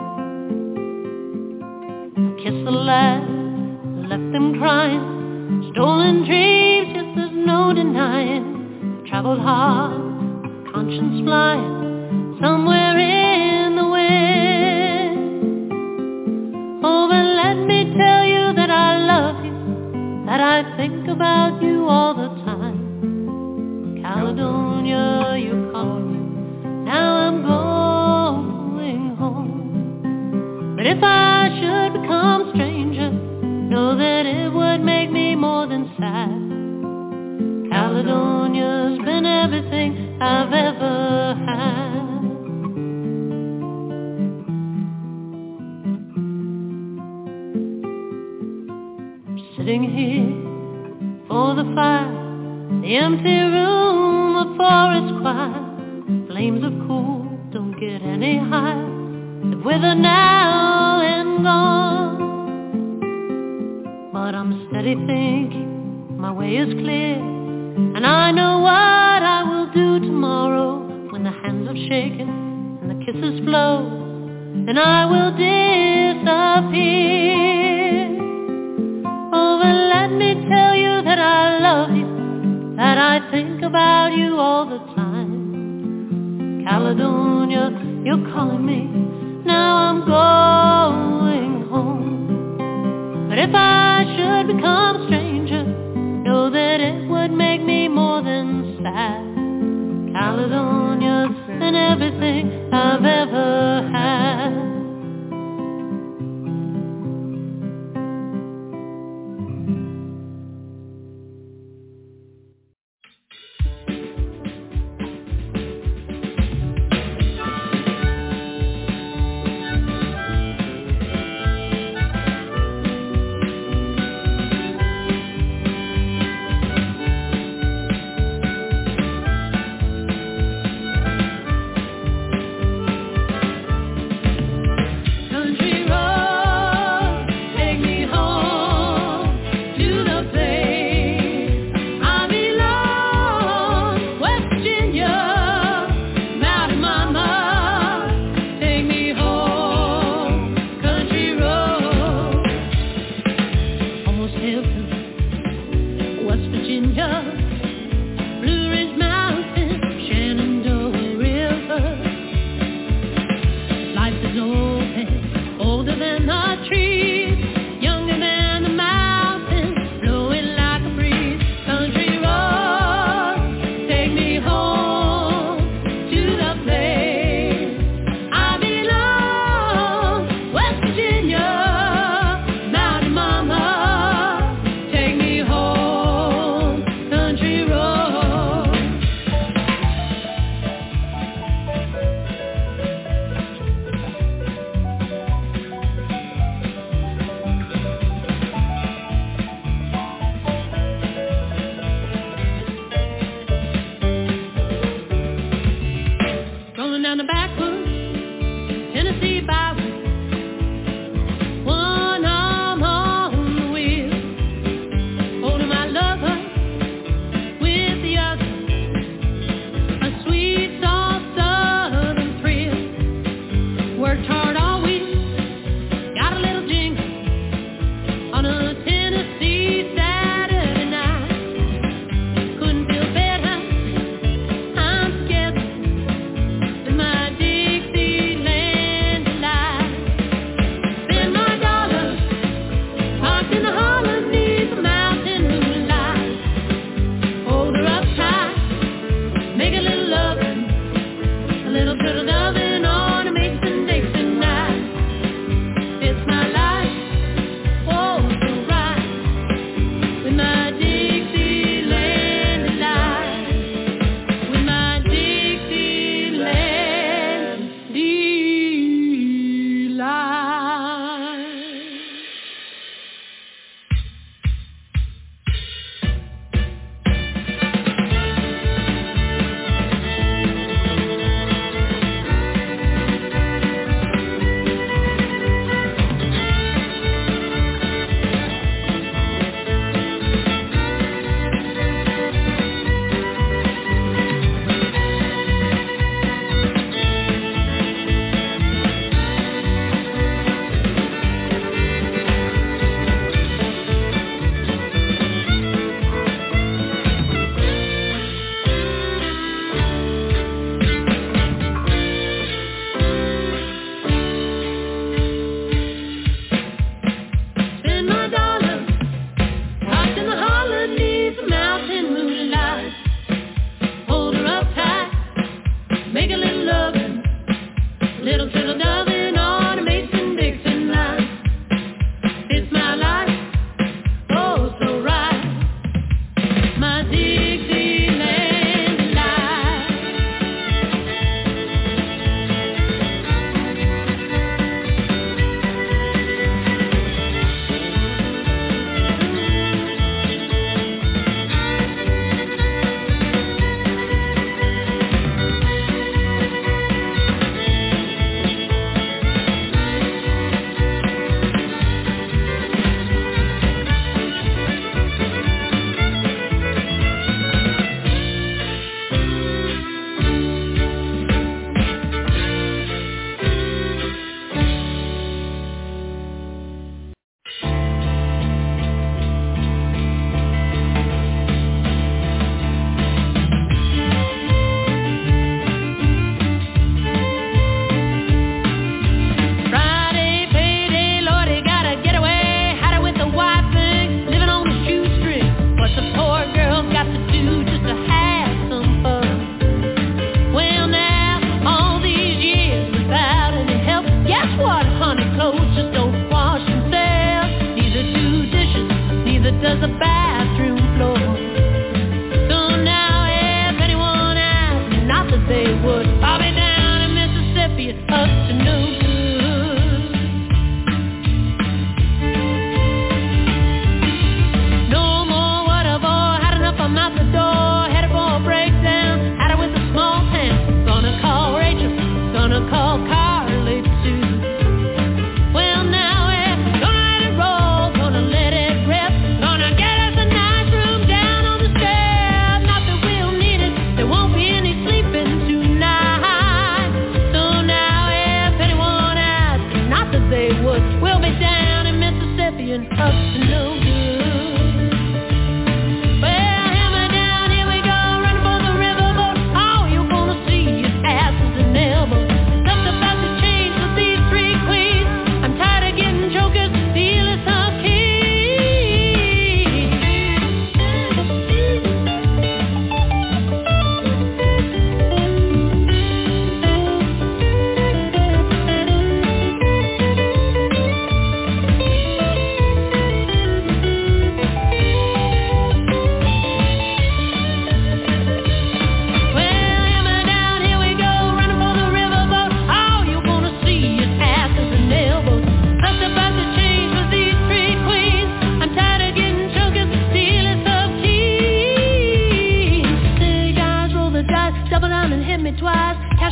Kissed the lads, left them crying, stolen dreams, yes, there's no denying. Traveled hard, conscience flying, somewhere in the wind. Oh, but let me tell you that I love you, that I think about you all the time. Caledonia, you call me, now I'm going home. But if I should become a stranger, know that it would make me more than sad. Caledonia's been everything I've ever had. Sitting here for the fire, the empty room, the forest quiet, flames of cool don't get any higher, they wither now and gone. But I'm steady thinking, my way is clear, and I know what I will do tomorrow. When the hands have shaken and the kisses flow, then I will disappear. Oh, but let me tell you that I love you, that I think about you all the time. Caledonia, you're calling me, now I'm going home. But if I should become a stranger, know that it would make me more than sad. Caledonia's been everything I've ever had.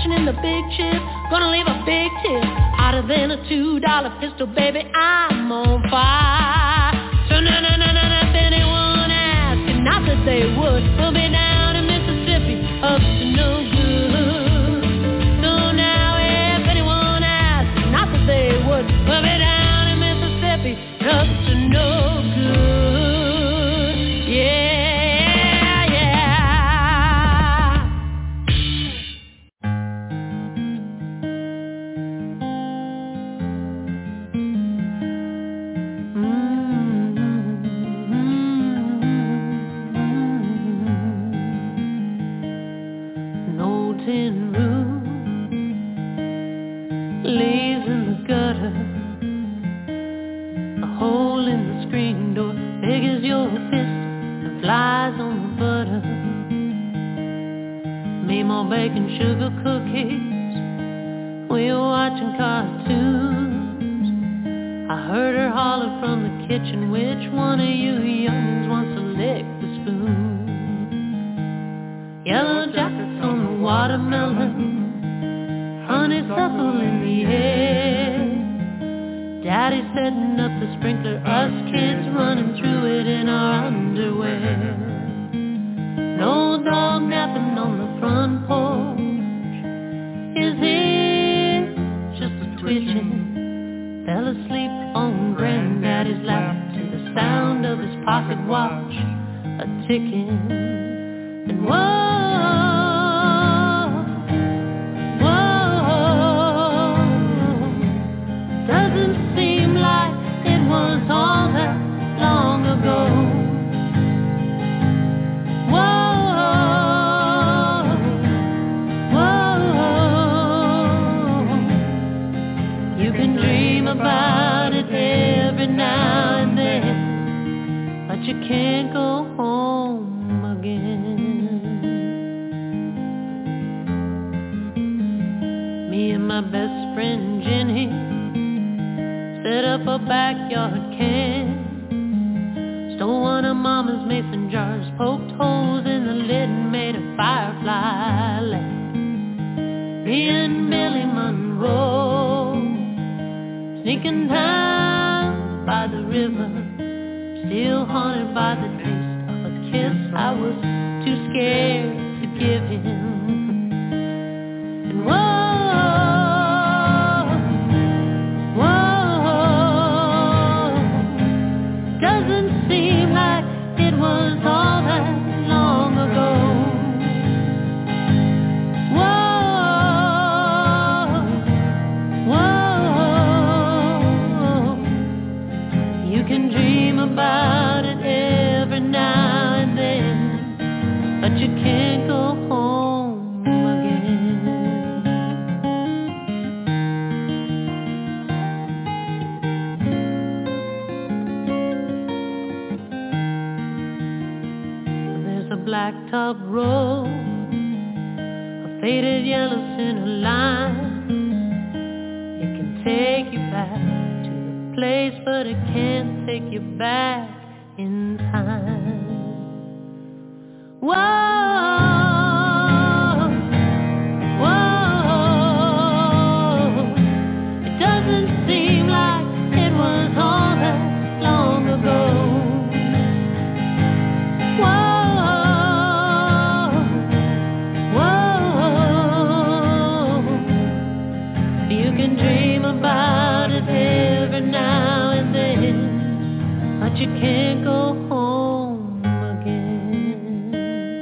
cashing in the big chip. Gonna leave a big tip, hotter than a $2 pistol, baby, I'm on fire. So no, if anyone asks, not that they would, we'll be down in Mississippi, up to no good. So now if anyone asks, not that they would, we'll be down in Mississippi, up to no good. Yeah. Baking sugar cookies, we were watching cartoons. I heard her holler from the kitchen, which one of you youngins wants to lick the spoon? Yellow jackets on the watermelon, honeysuckle in the air. Daddy setting up the sprinkler, us kids running through it in our underwear. No dog napping on the front porch, his ears just a twitching. Fell asleep on Granddaddy's lap to the sound of his pocket watch a ticking. And whoa, doesn't seem like it was all that long ago. About it every now and then, but you can't go home again. Me and my best friend Jenny set up a backyard camp. Stole one of Mama's mason jars, poked holes in the lid and made a firefly lamp. Me and Billy Monroe sneaking down by the river, still haunted by the taste of a kiss I was too scared to give him. And whoa, doesn't seem like it was all that long ago. About it every now and then, but you can't go home again. There's a blacktop road, a faded yellow center line. It can take you back place, but it can't take you back in time. Whoa, it doesn't seem like it was all that long ago. Whoa, you can dream about it every now and then, but you can't go home again.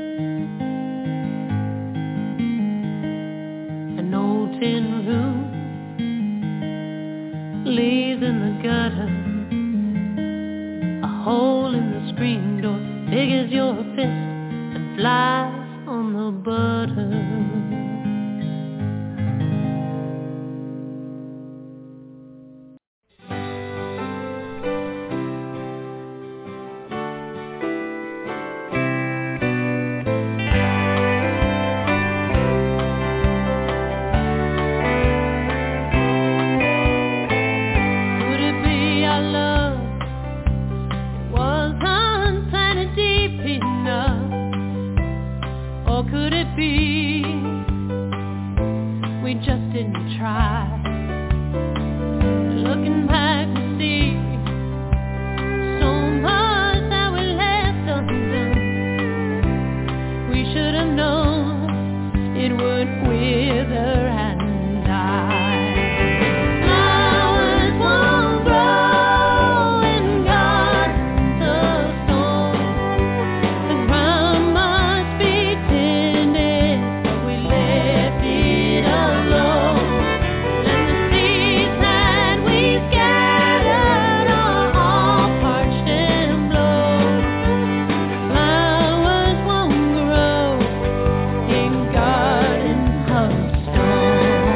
An old tin roof, leaves in the gutter, a hole in the screen door, big as your fist, and flies on the butter. didn't try. Looking back to see so much that we left undone. We should have known it would wither and die. Flowers won't grow in gardens of stone. The ground must be tended, but we left it alone. And the seeds that we scattered are all parched and blown. Flowers won't grow in gardens of stone.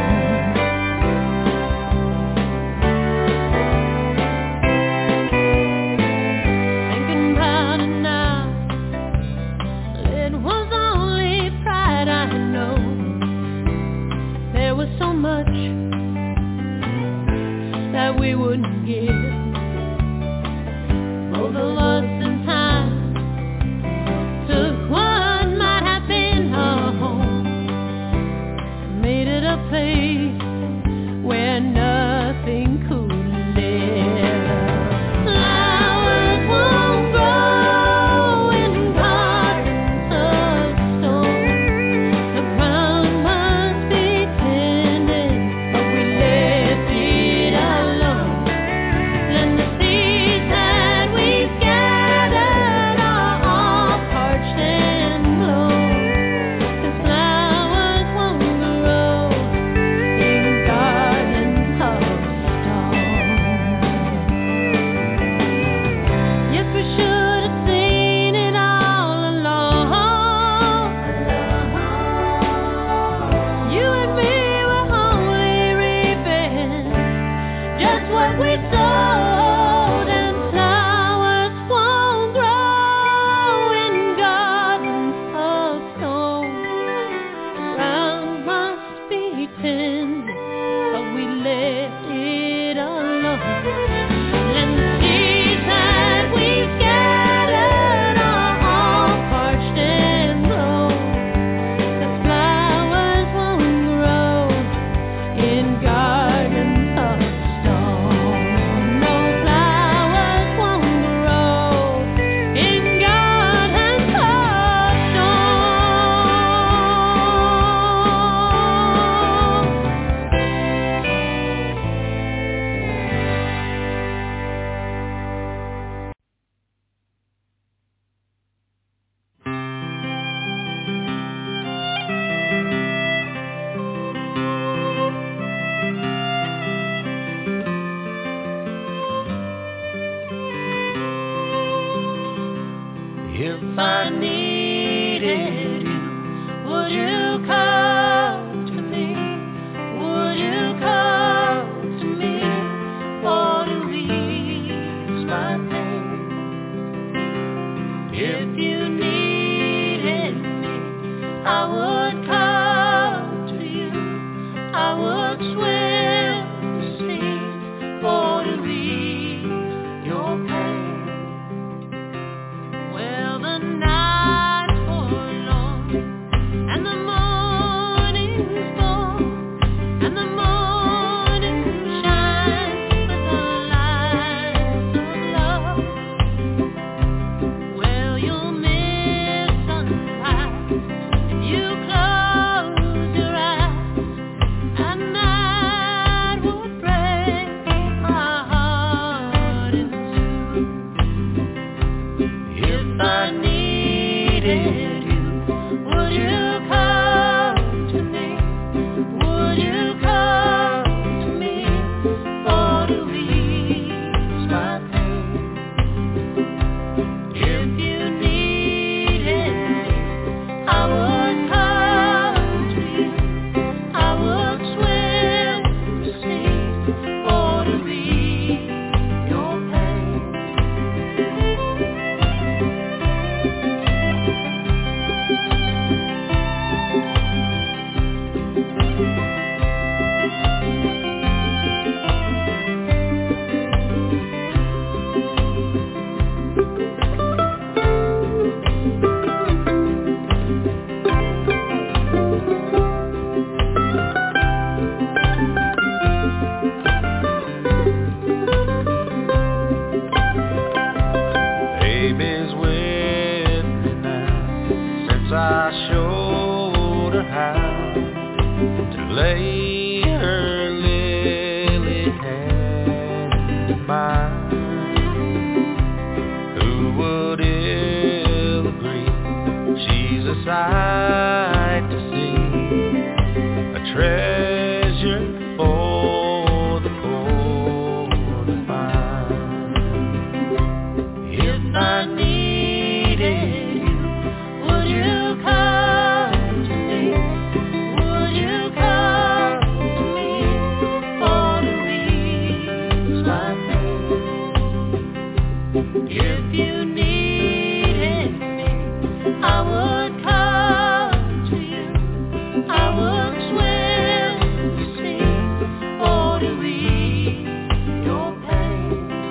Thinking about it now, it was only pride, I know. There was so much that we wouldn't give. Both of us in time took what might have been our home, made it a place where nothing could live. Flowers won't grow in gardens of stone. The ground must be tended, but we left it alone. And the seeds that we scattered are all parched and blown. 'Cause flowers won't grow in gardens of stone. Yes, we should have seen it all along. You and me were only reaping just what we sowed, and flowers won't grow in gardens of stone. Ground must be tended, but we left it alone. And the seeds that we scattered are all parched and blown. 'Cause flowers won't grow in gardens of stone. No, flowers won't grow in gardens of If If I needed you, would you come to me? Would you come to me for to ease my pain? If you needed me, I would come to you. I would swim the sea for to ease your pain. Well, the night's forlorn, and the morning's born, and the morning shines with the light of love. Well, you'll miss sunrise if you close once I showed her how to lay her lily hand in mine. Who would ill agree she's a sight to see, a treasure for the poor to find. If I needed you, would you come to me? Would you come to me for to ease my pain? If you needed me, I would come to you. I would swim the sea for to ease your pain.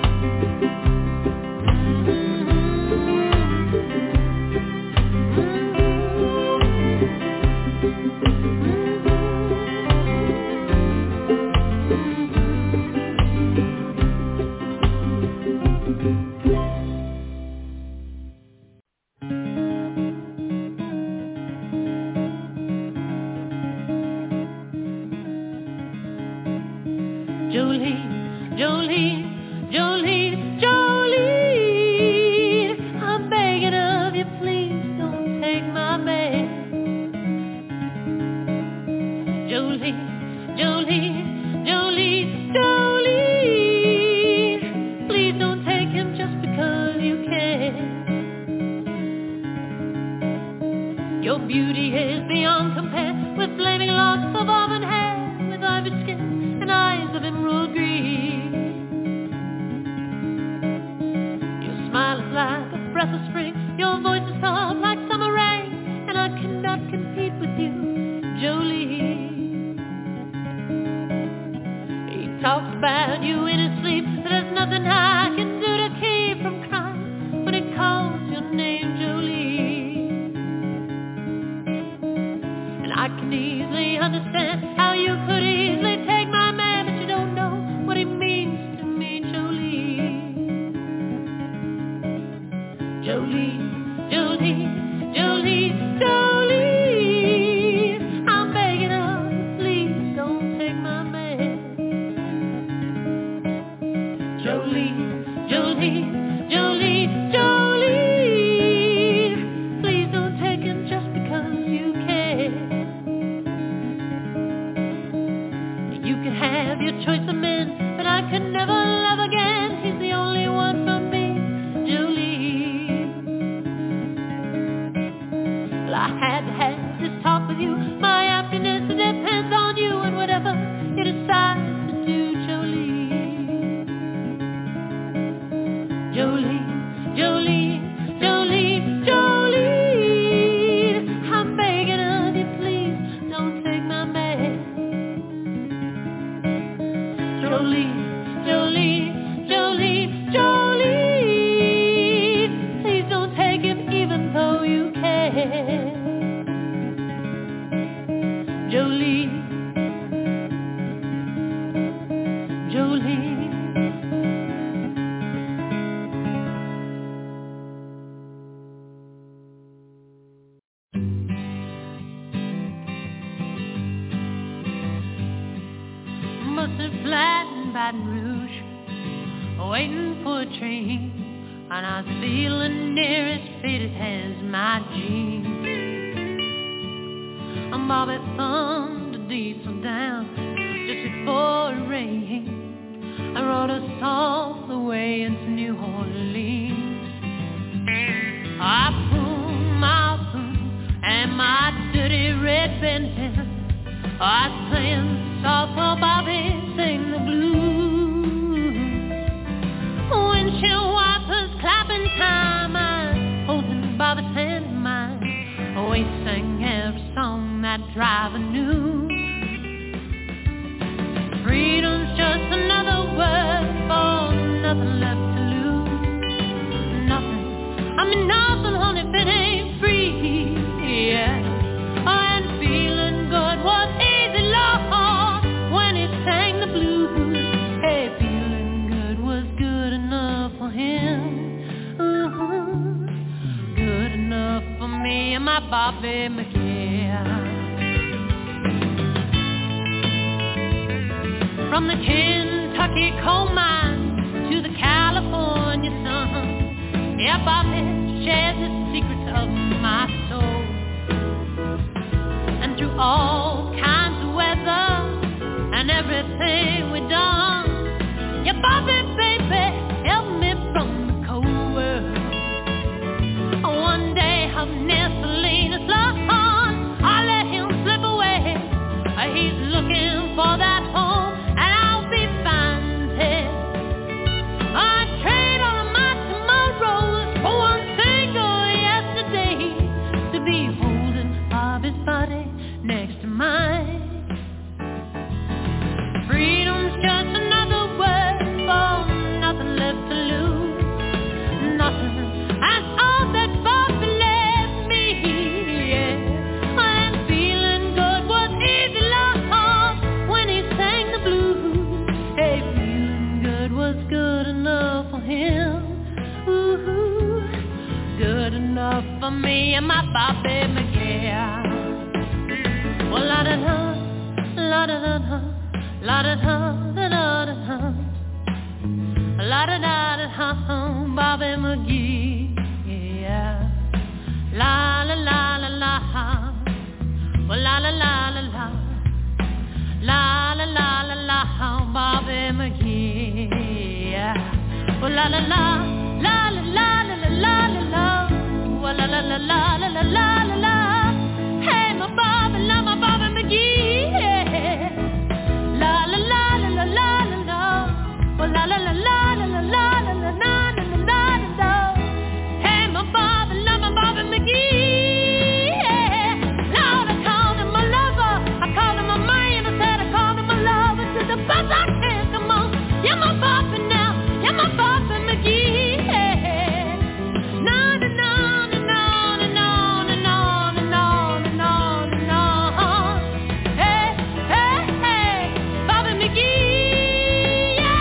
Jolene, Jolene, Jolene, Jolene, I'm begging of you, please don't take my man. Jolene, Jolene, Jolene, Jolene, please don't take him just because you can. Your beauty is beyond compare, with flaming locks of auburn hair, with ivory skin and eyes of emerald green. Your smile is like a breath of spring, your voice is soft like summer rain, and I cannot compete with you, Jolene. He talks about you in his sleep, but there's nothing I can do to keep from crying when he calls your name, Jolene. And I can easily understand how you could easily take my man, but you don't know what he means to me, Jolene. Jolene, Jolene, Jolene, Jolene, I'm begging of you, please don't take my man. Jolene, Jolene, Jolene, Jolene, please don't take him just because you can. You can have your choice of men, but I could never love again. He's the only one for me, Jolene. Well, I had to have this talk with you. My happiness depends on you and whatever you decide to do, Jolene. Jolene, Jolene, Jolene, Jolene, I'm begging of you, please don't take my man. Jolene, Jolene, Jolene, Jolene, please don't take him even though you can. Jolene, Jolene. Mustard Flat in Baton Rouge, waiting for a train, and I was feeling near as faded as my jeans. I'm Bobby thumbed the diesel down just before it rained. I rode us all the way into New Orleans. I pulled my spoon and my dirty red Benton. I was playing soft while Bobby sang the blues. Windshield wipers clapping time, I was holding Bobby's hand in mine. We sang every song that driver knew. Freedom's just another word for nothing left to lose. Nothing, I mean nothing, honey, if it ain't free, yeah. And feeling good was easy, Lord, when he sang the blues. Hey, feeling good was good enough for him. Good enough for me. my Bobby McGee. From the Kentucky coal mine to the California sun, yeah, Bobby shares the secrets of my soul. And through all kinds of weather and everything we've done, yeah, Bobby, baby, help me from the cold world. One day I'll nestle Selena's lawn, I'll let him slip away. He's looking for that home, and I'll be fine. I'd trade all of my tomorrows for one single yesterday, to be holding Bobby's body next to mine. Freedom's just another word for nothing left to lose. Nothing. That's all that Bobby left me. Yeah. And feeling good was easy lost when he sang the blues. Hey, feeling good was good enough for him. Ooh, good enough for me and my Bobby McGee. Well, la da da, la da da da, la da da da da da, la da da da, Bobby McGee. La la la la la, well la la la la la, la la la la la, Bobby McGee. Well la la la, la la la la la la la, well la la la la la la la la. Hey, my Bobby, love my Bobby McGee. La la la la la la la la, well la la la la la la la la la la. Hey, my Bobby, love my Bobby McGee. Lord, I called him my lover, I called him my man, I said I called him my lover to the best I can. Come on, you're my Bobby now, you're my Bobby McGee. No, no, no, no, no, no, no, no, no, no, no. Hey, hey, hey, Bobby McGee, yeah.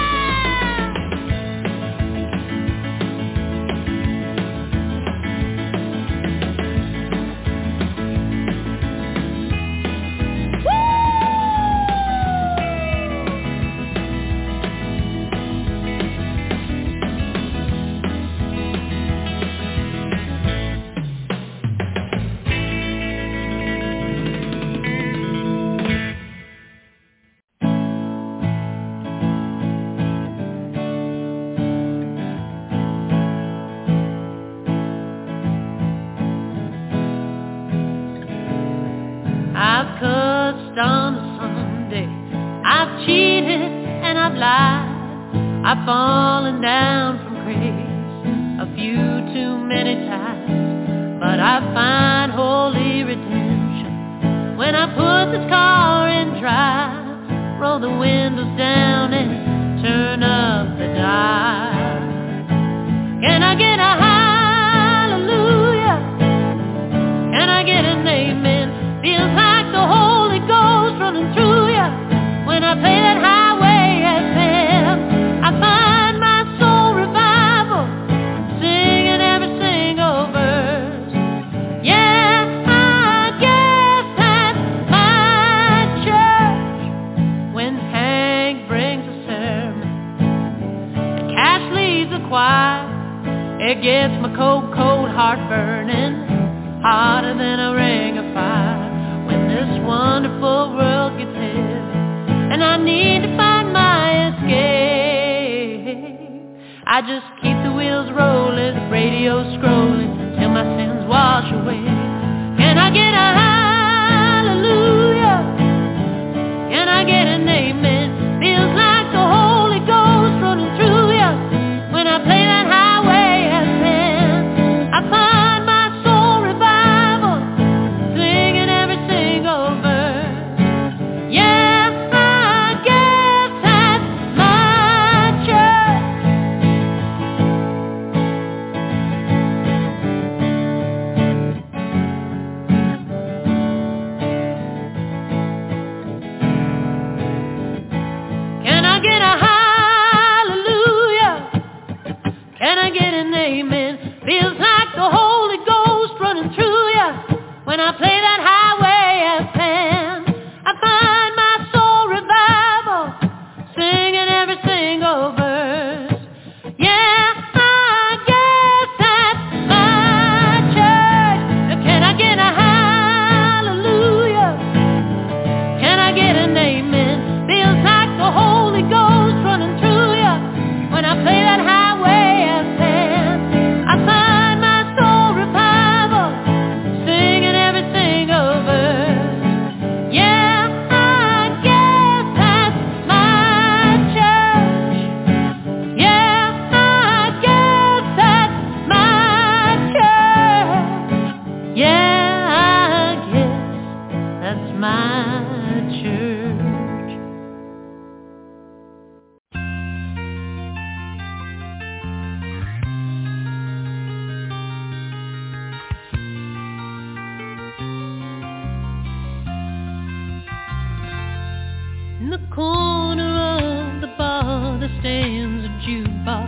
I've cussed on a Sunday, I've cheated and I've lied, I've fallen down from grace a few too many times, but I find holy redemption when I put this car in drive, roll the windows down and turn up the dial. Can I get a hallelujah? Can I get an amen? Feels like the Holy Ghost running through ya. When I play that highway FM, I find my soul revival, singing every single verse. Yeah, I guess that's my church. When Hank brings a sermon, and Cash leads the choir, it gets my cold, cold heart burning, hotter than a ring of fire. When this wonderful world gets heavy and I need to find my escape, I just keep the wheels rolling, radio scrolling till my sins wash away. Can I get a hallelujah? Can I get an amen? Feels like the Holy Ghost running through ya. When I play that highway FM, I find my soul revival, singing every single verse. Yeah, I guess that's my church. When I play that highway FM, I find my soul revival, singing every single verse. Yeah, I guess that's my church. Can I get a hallelujah? Can I get an amen? Feels like the Holy Ghost running through ya. When I play that highway FM, I find my soul revival, singing every single verse. Yeah, I guess that's my church. Yeah, I guess that's my church. Yeah, I guess that's my church. In the corner of the bar there stands a jukebox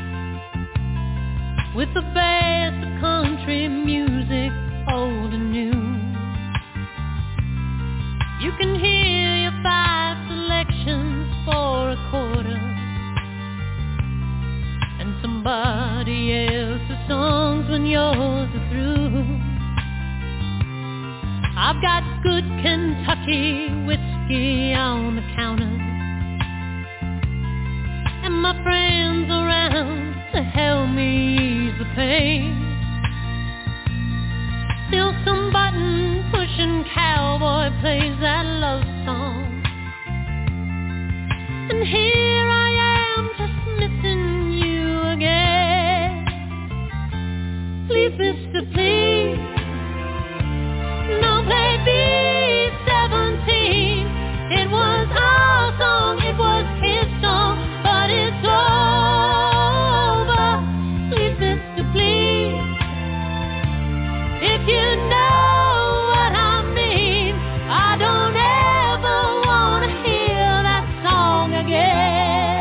with the best of country music, old and new. You can hear your 5 selections for a quarter, and somebody else's songs when yours are through. I've got good Kentucky whiskey on the counter, and my friends around to help me ease the pain. Still some button-pushing cowboy plays that love song, and here I am just missing you again. Please, mister, please, no play B-17. It was our song, it was his song, but it's over. Please, mister, please, if you know what I mean, I don't ever want to hear that song again.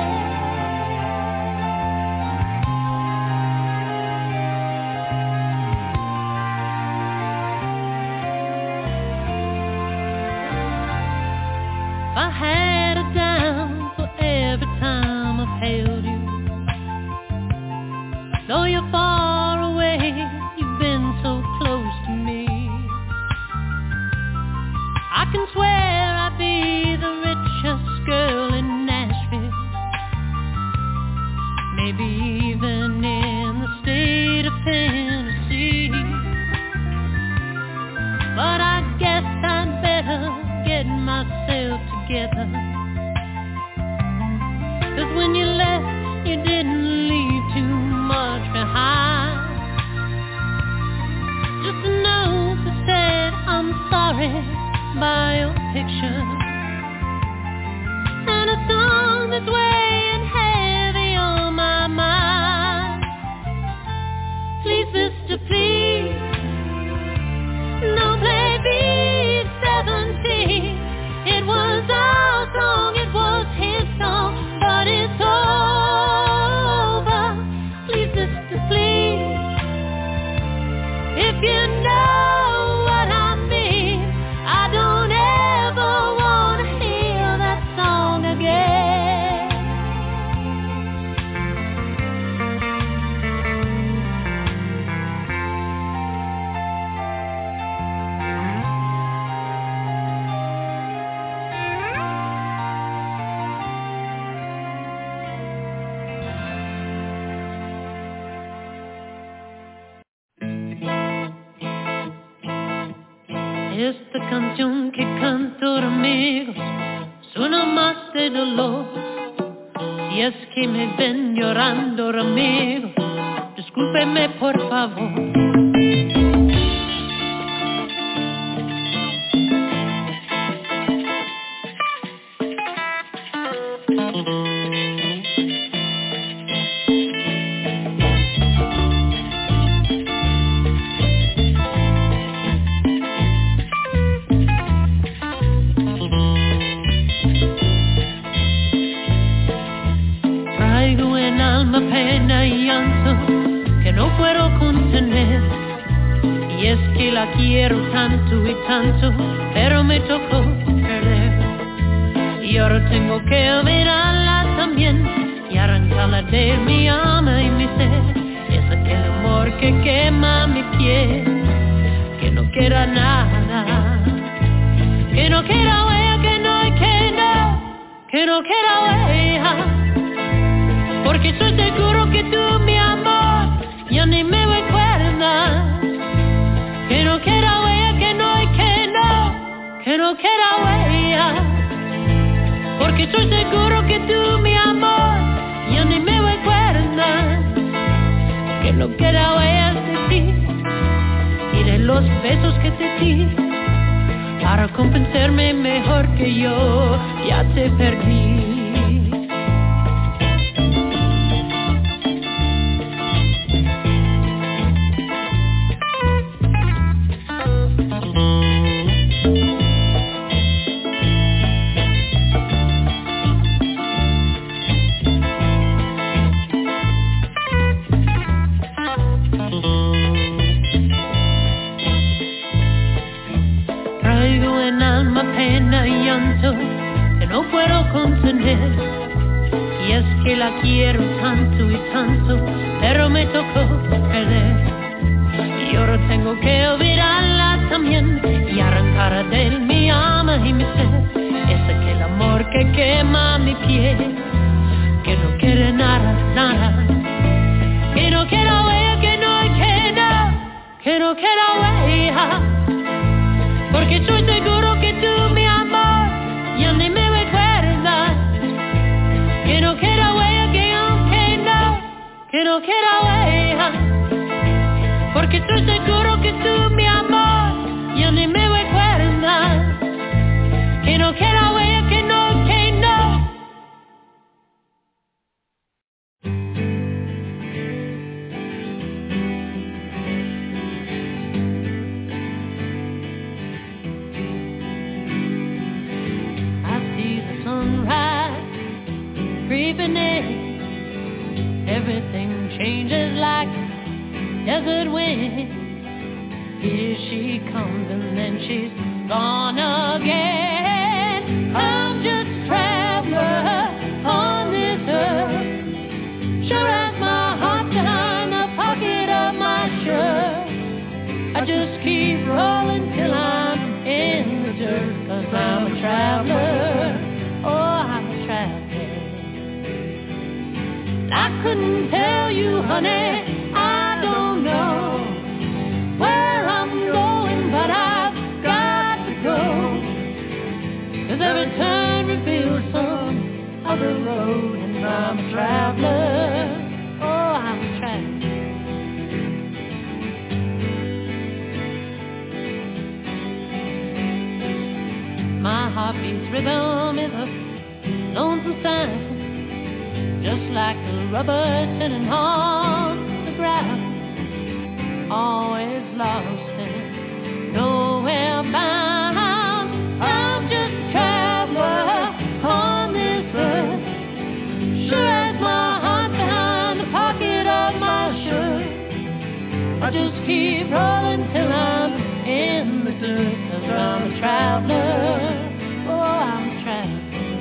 If I had a dime for every time I've held you, though you're far away, you've been so close to me. I can swear I'd be the richest girl in Nashville, maybe even in the state of Tennessee. But I guess I'd better get myself together, 'cause when you left, you didn't leave too much behind. Just a note that said, I'm sorry, by your picture, and a song that's weighing heavy on my mind. Please, mister, please, no play B-17. It was our song, it was his song, but it's over. Please, mister, please, if you know what I mean, I don't ever want to hear that song again. Esta canción que canto, amigos, suena más de dolor. Si es que me ven llorando, amigos, discúlpeme por favor. Pena y llanto que no puedo contener, y Y es que la quiero tanto y tanto, pero me tocó perder. Y ahora tengo que olvidarla también y arrancarla de mi alma y mi ser. Es aquel amor que quema mi piel, que no queda nada, que no queda huella, que no queda huella. Porque estoy seguro que tú, mi amor, ya ni me recuerdas. Que no queda huella, que no queda huella. Porque estoy seguro que tú, mi amor, ya ni me recuerdas. Que no queda huella de ti y de los besos que te di. Para compensarme mejor que yo, ya te perdí. No puedo contener, y es que la quiero tanto y tanto, pero me tocó perder. Y ahora tengo que olvidarla también y arrancarla de mi alma y mi ser. Es aquel amor que quema mi piel, que no quiere nada, nada, que no queda huella, que no queda huella. Porque estoy seguro que tú, mi amor, ya ni me recuerdas. Que no queda huella, que no queda huella. Porque estoy seguro que tú, mi amor, ya ni me recuerdas. Que no queda huella, que no. Creeping in, everything changes like desert wind. Here she comes and then she's gone again. I'm just a traveler on this earth, sure as my heart behind the pocket of my shirt. I just keep rolling till I'm in the dirt, 'cause I'm a traveler, oh I'm a traveler. I couldn't tell you, honey, I don't know where I'm going, but I've got to go. 'Cause every turn reveals some other road, and I'm a traveler, oh, I'm a traveler. My heartbeat's rhythm is a lonesome sound, just like the rubber turning on the ground. Always lost and nowhere bound. I'm just a traveler on this earth, sure as my heart behind the pocket of my shirt. I just keep rolling till I'm in the dirt, 'cause I'm a traveler, oh I'm a traveler.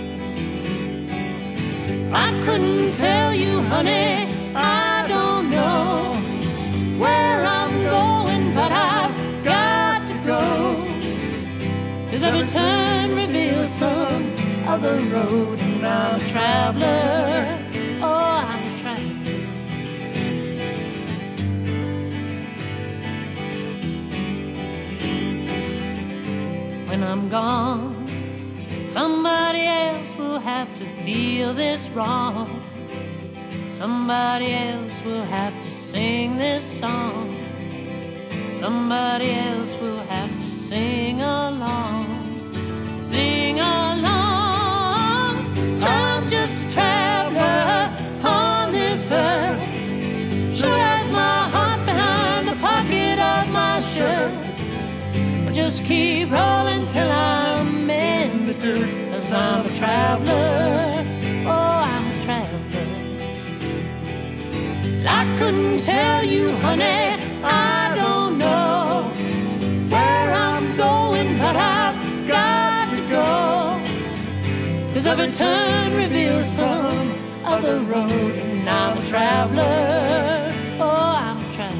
I couldn't tell you, honey, I don't know where I'm going, but I've got to go. 'Cause every turn reveals some other road, and I'm a traveler, oh I'm a traveler. When I'm gone, somebody else will have to feel this wrong. Somebody else will have to sing this song. Somebody else will have to sing along. Sing along. I'm just a traveler on this earth, sure as my heart behind the pocket of my shirt. I just keep rolling till I'm in the dirt, 'cause I'm a traveler, oh I'm a traveler. I couldn't tell you, honey, I don't know Every turn reveals some other road, and I'm a traveler. Oh, I'm a traveler.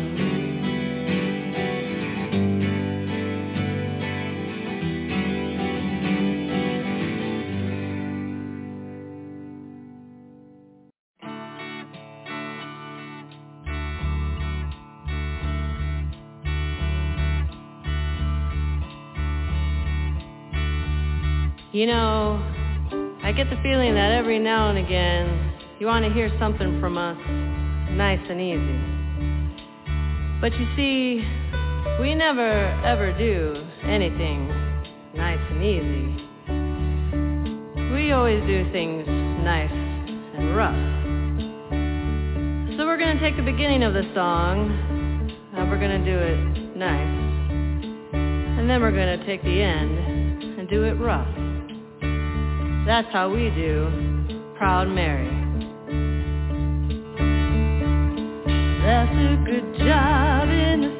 You know, I get the feeling that every now and again you want to hear something from us nice and easy. But you see, we never ever do anything nice and easy. We always do things nice and rough. So we're going to take the beginning of the song and we're going to do it nice. And then we're going to take the end and do it rough. That's how we do Proud Mary. That's a good job in the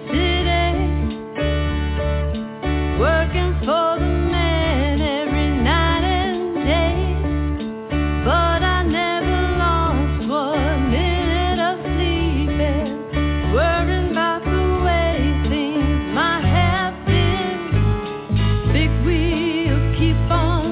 city, working for the man every night and day. But I never lost 1 minute of sleeping, worrying about the way things might have been. Big wheel keep on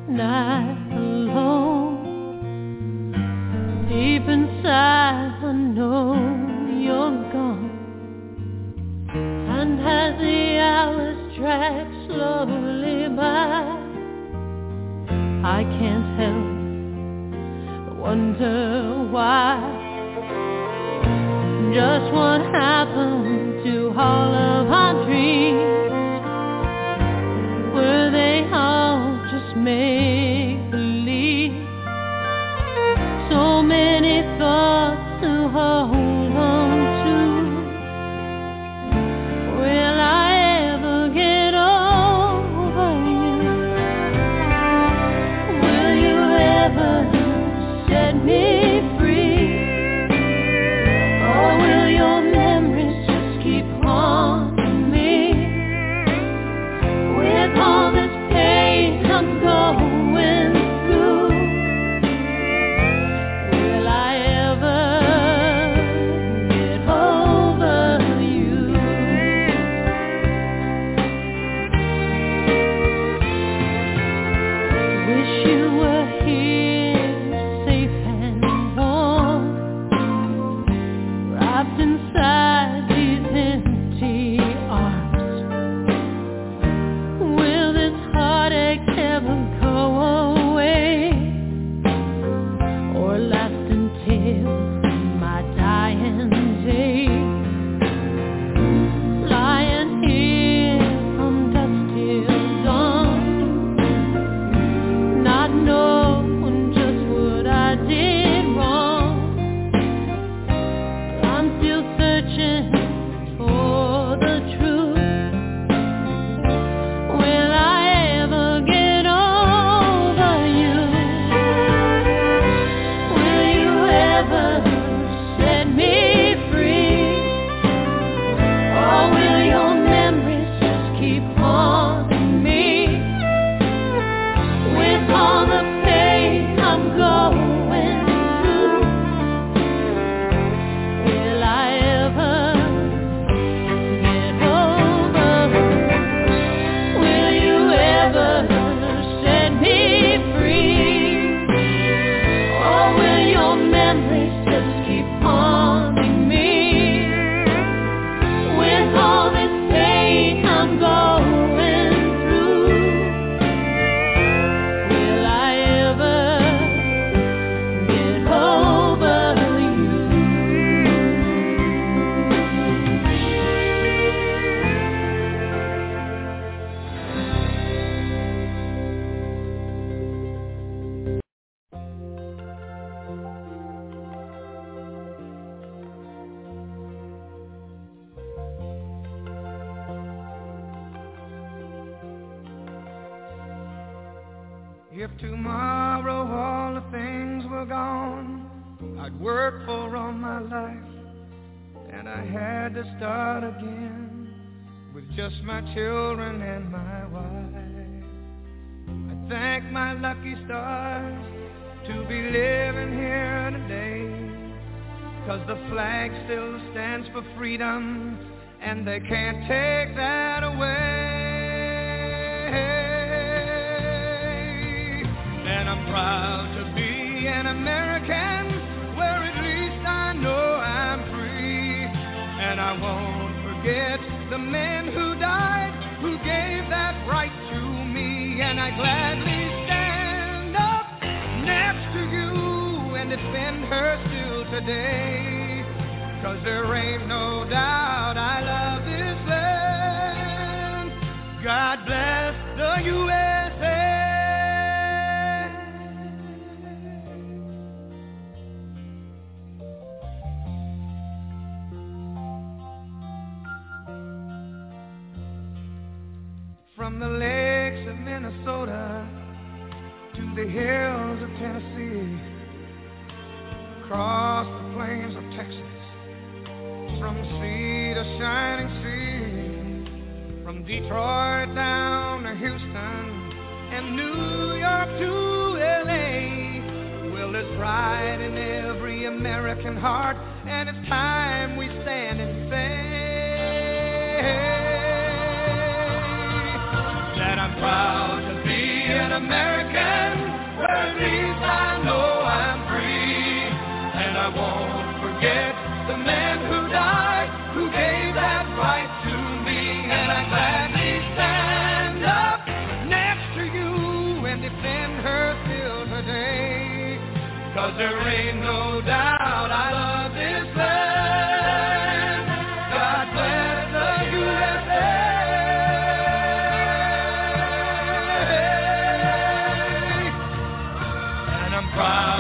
night alone. Deep inside I know you're gone. And as the hours drag slowly by, I can't help but wonder why. Just what happened to all of our dreams? Were they all just make-believe? So many thoughts to hold on to. Will I ever get over you? Will you ever set me free? Or will your memories just keep haunting me? With all this pain I'm going through, will I ever get over you? Wish you were here, safe and warm, wrapped inside these empty arms. Will this heartache ever go away, or last until my dying day? Lying here from dusk till dawn, not knowing just what I did wrong. I'm still searching for the truth. Will I ever get over you? Will you ever set me free? Or will your memories just keep haunting me? With all the pain I'm going through, will I ever get over? Will you ever set me free? Or will your memories just keep haunting me? With all this pain I'm going through, will I ever get over you? If tomorrow all the things were gone I'd worked for all my life, and I had to start again with just my children and my wife. I thank my lucky stars to be living here today, 'cause the flag still stands for freedom, and they can't take that away. And I'm proud to be an American, where at least I know I'm free. And I won't forget the men who died, who gave that right to me. And I gladly stand up next to you and defend her still today, 'cause there ain't no doubt I love this land. God bless the USA. From the lakes of Minnesota to the hills of Tennessee, across the plains of Texas, from sea to shining sea, from Detroit down to Houston and New York to LA. Well, there's pride in every American heart, and it's time we stand and say that I'm proud to be an American. 'cause there ain't no doubt I love this land. God bless the USA. And I'm proud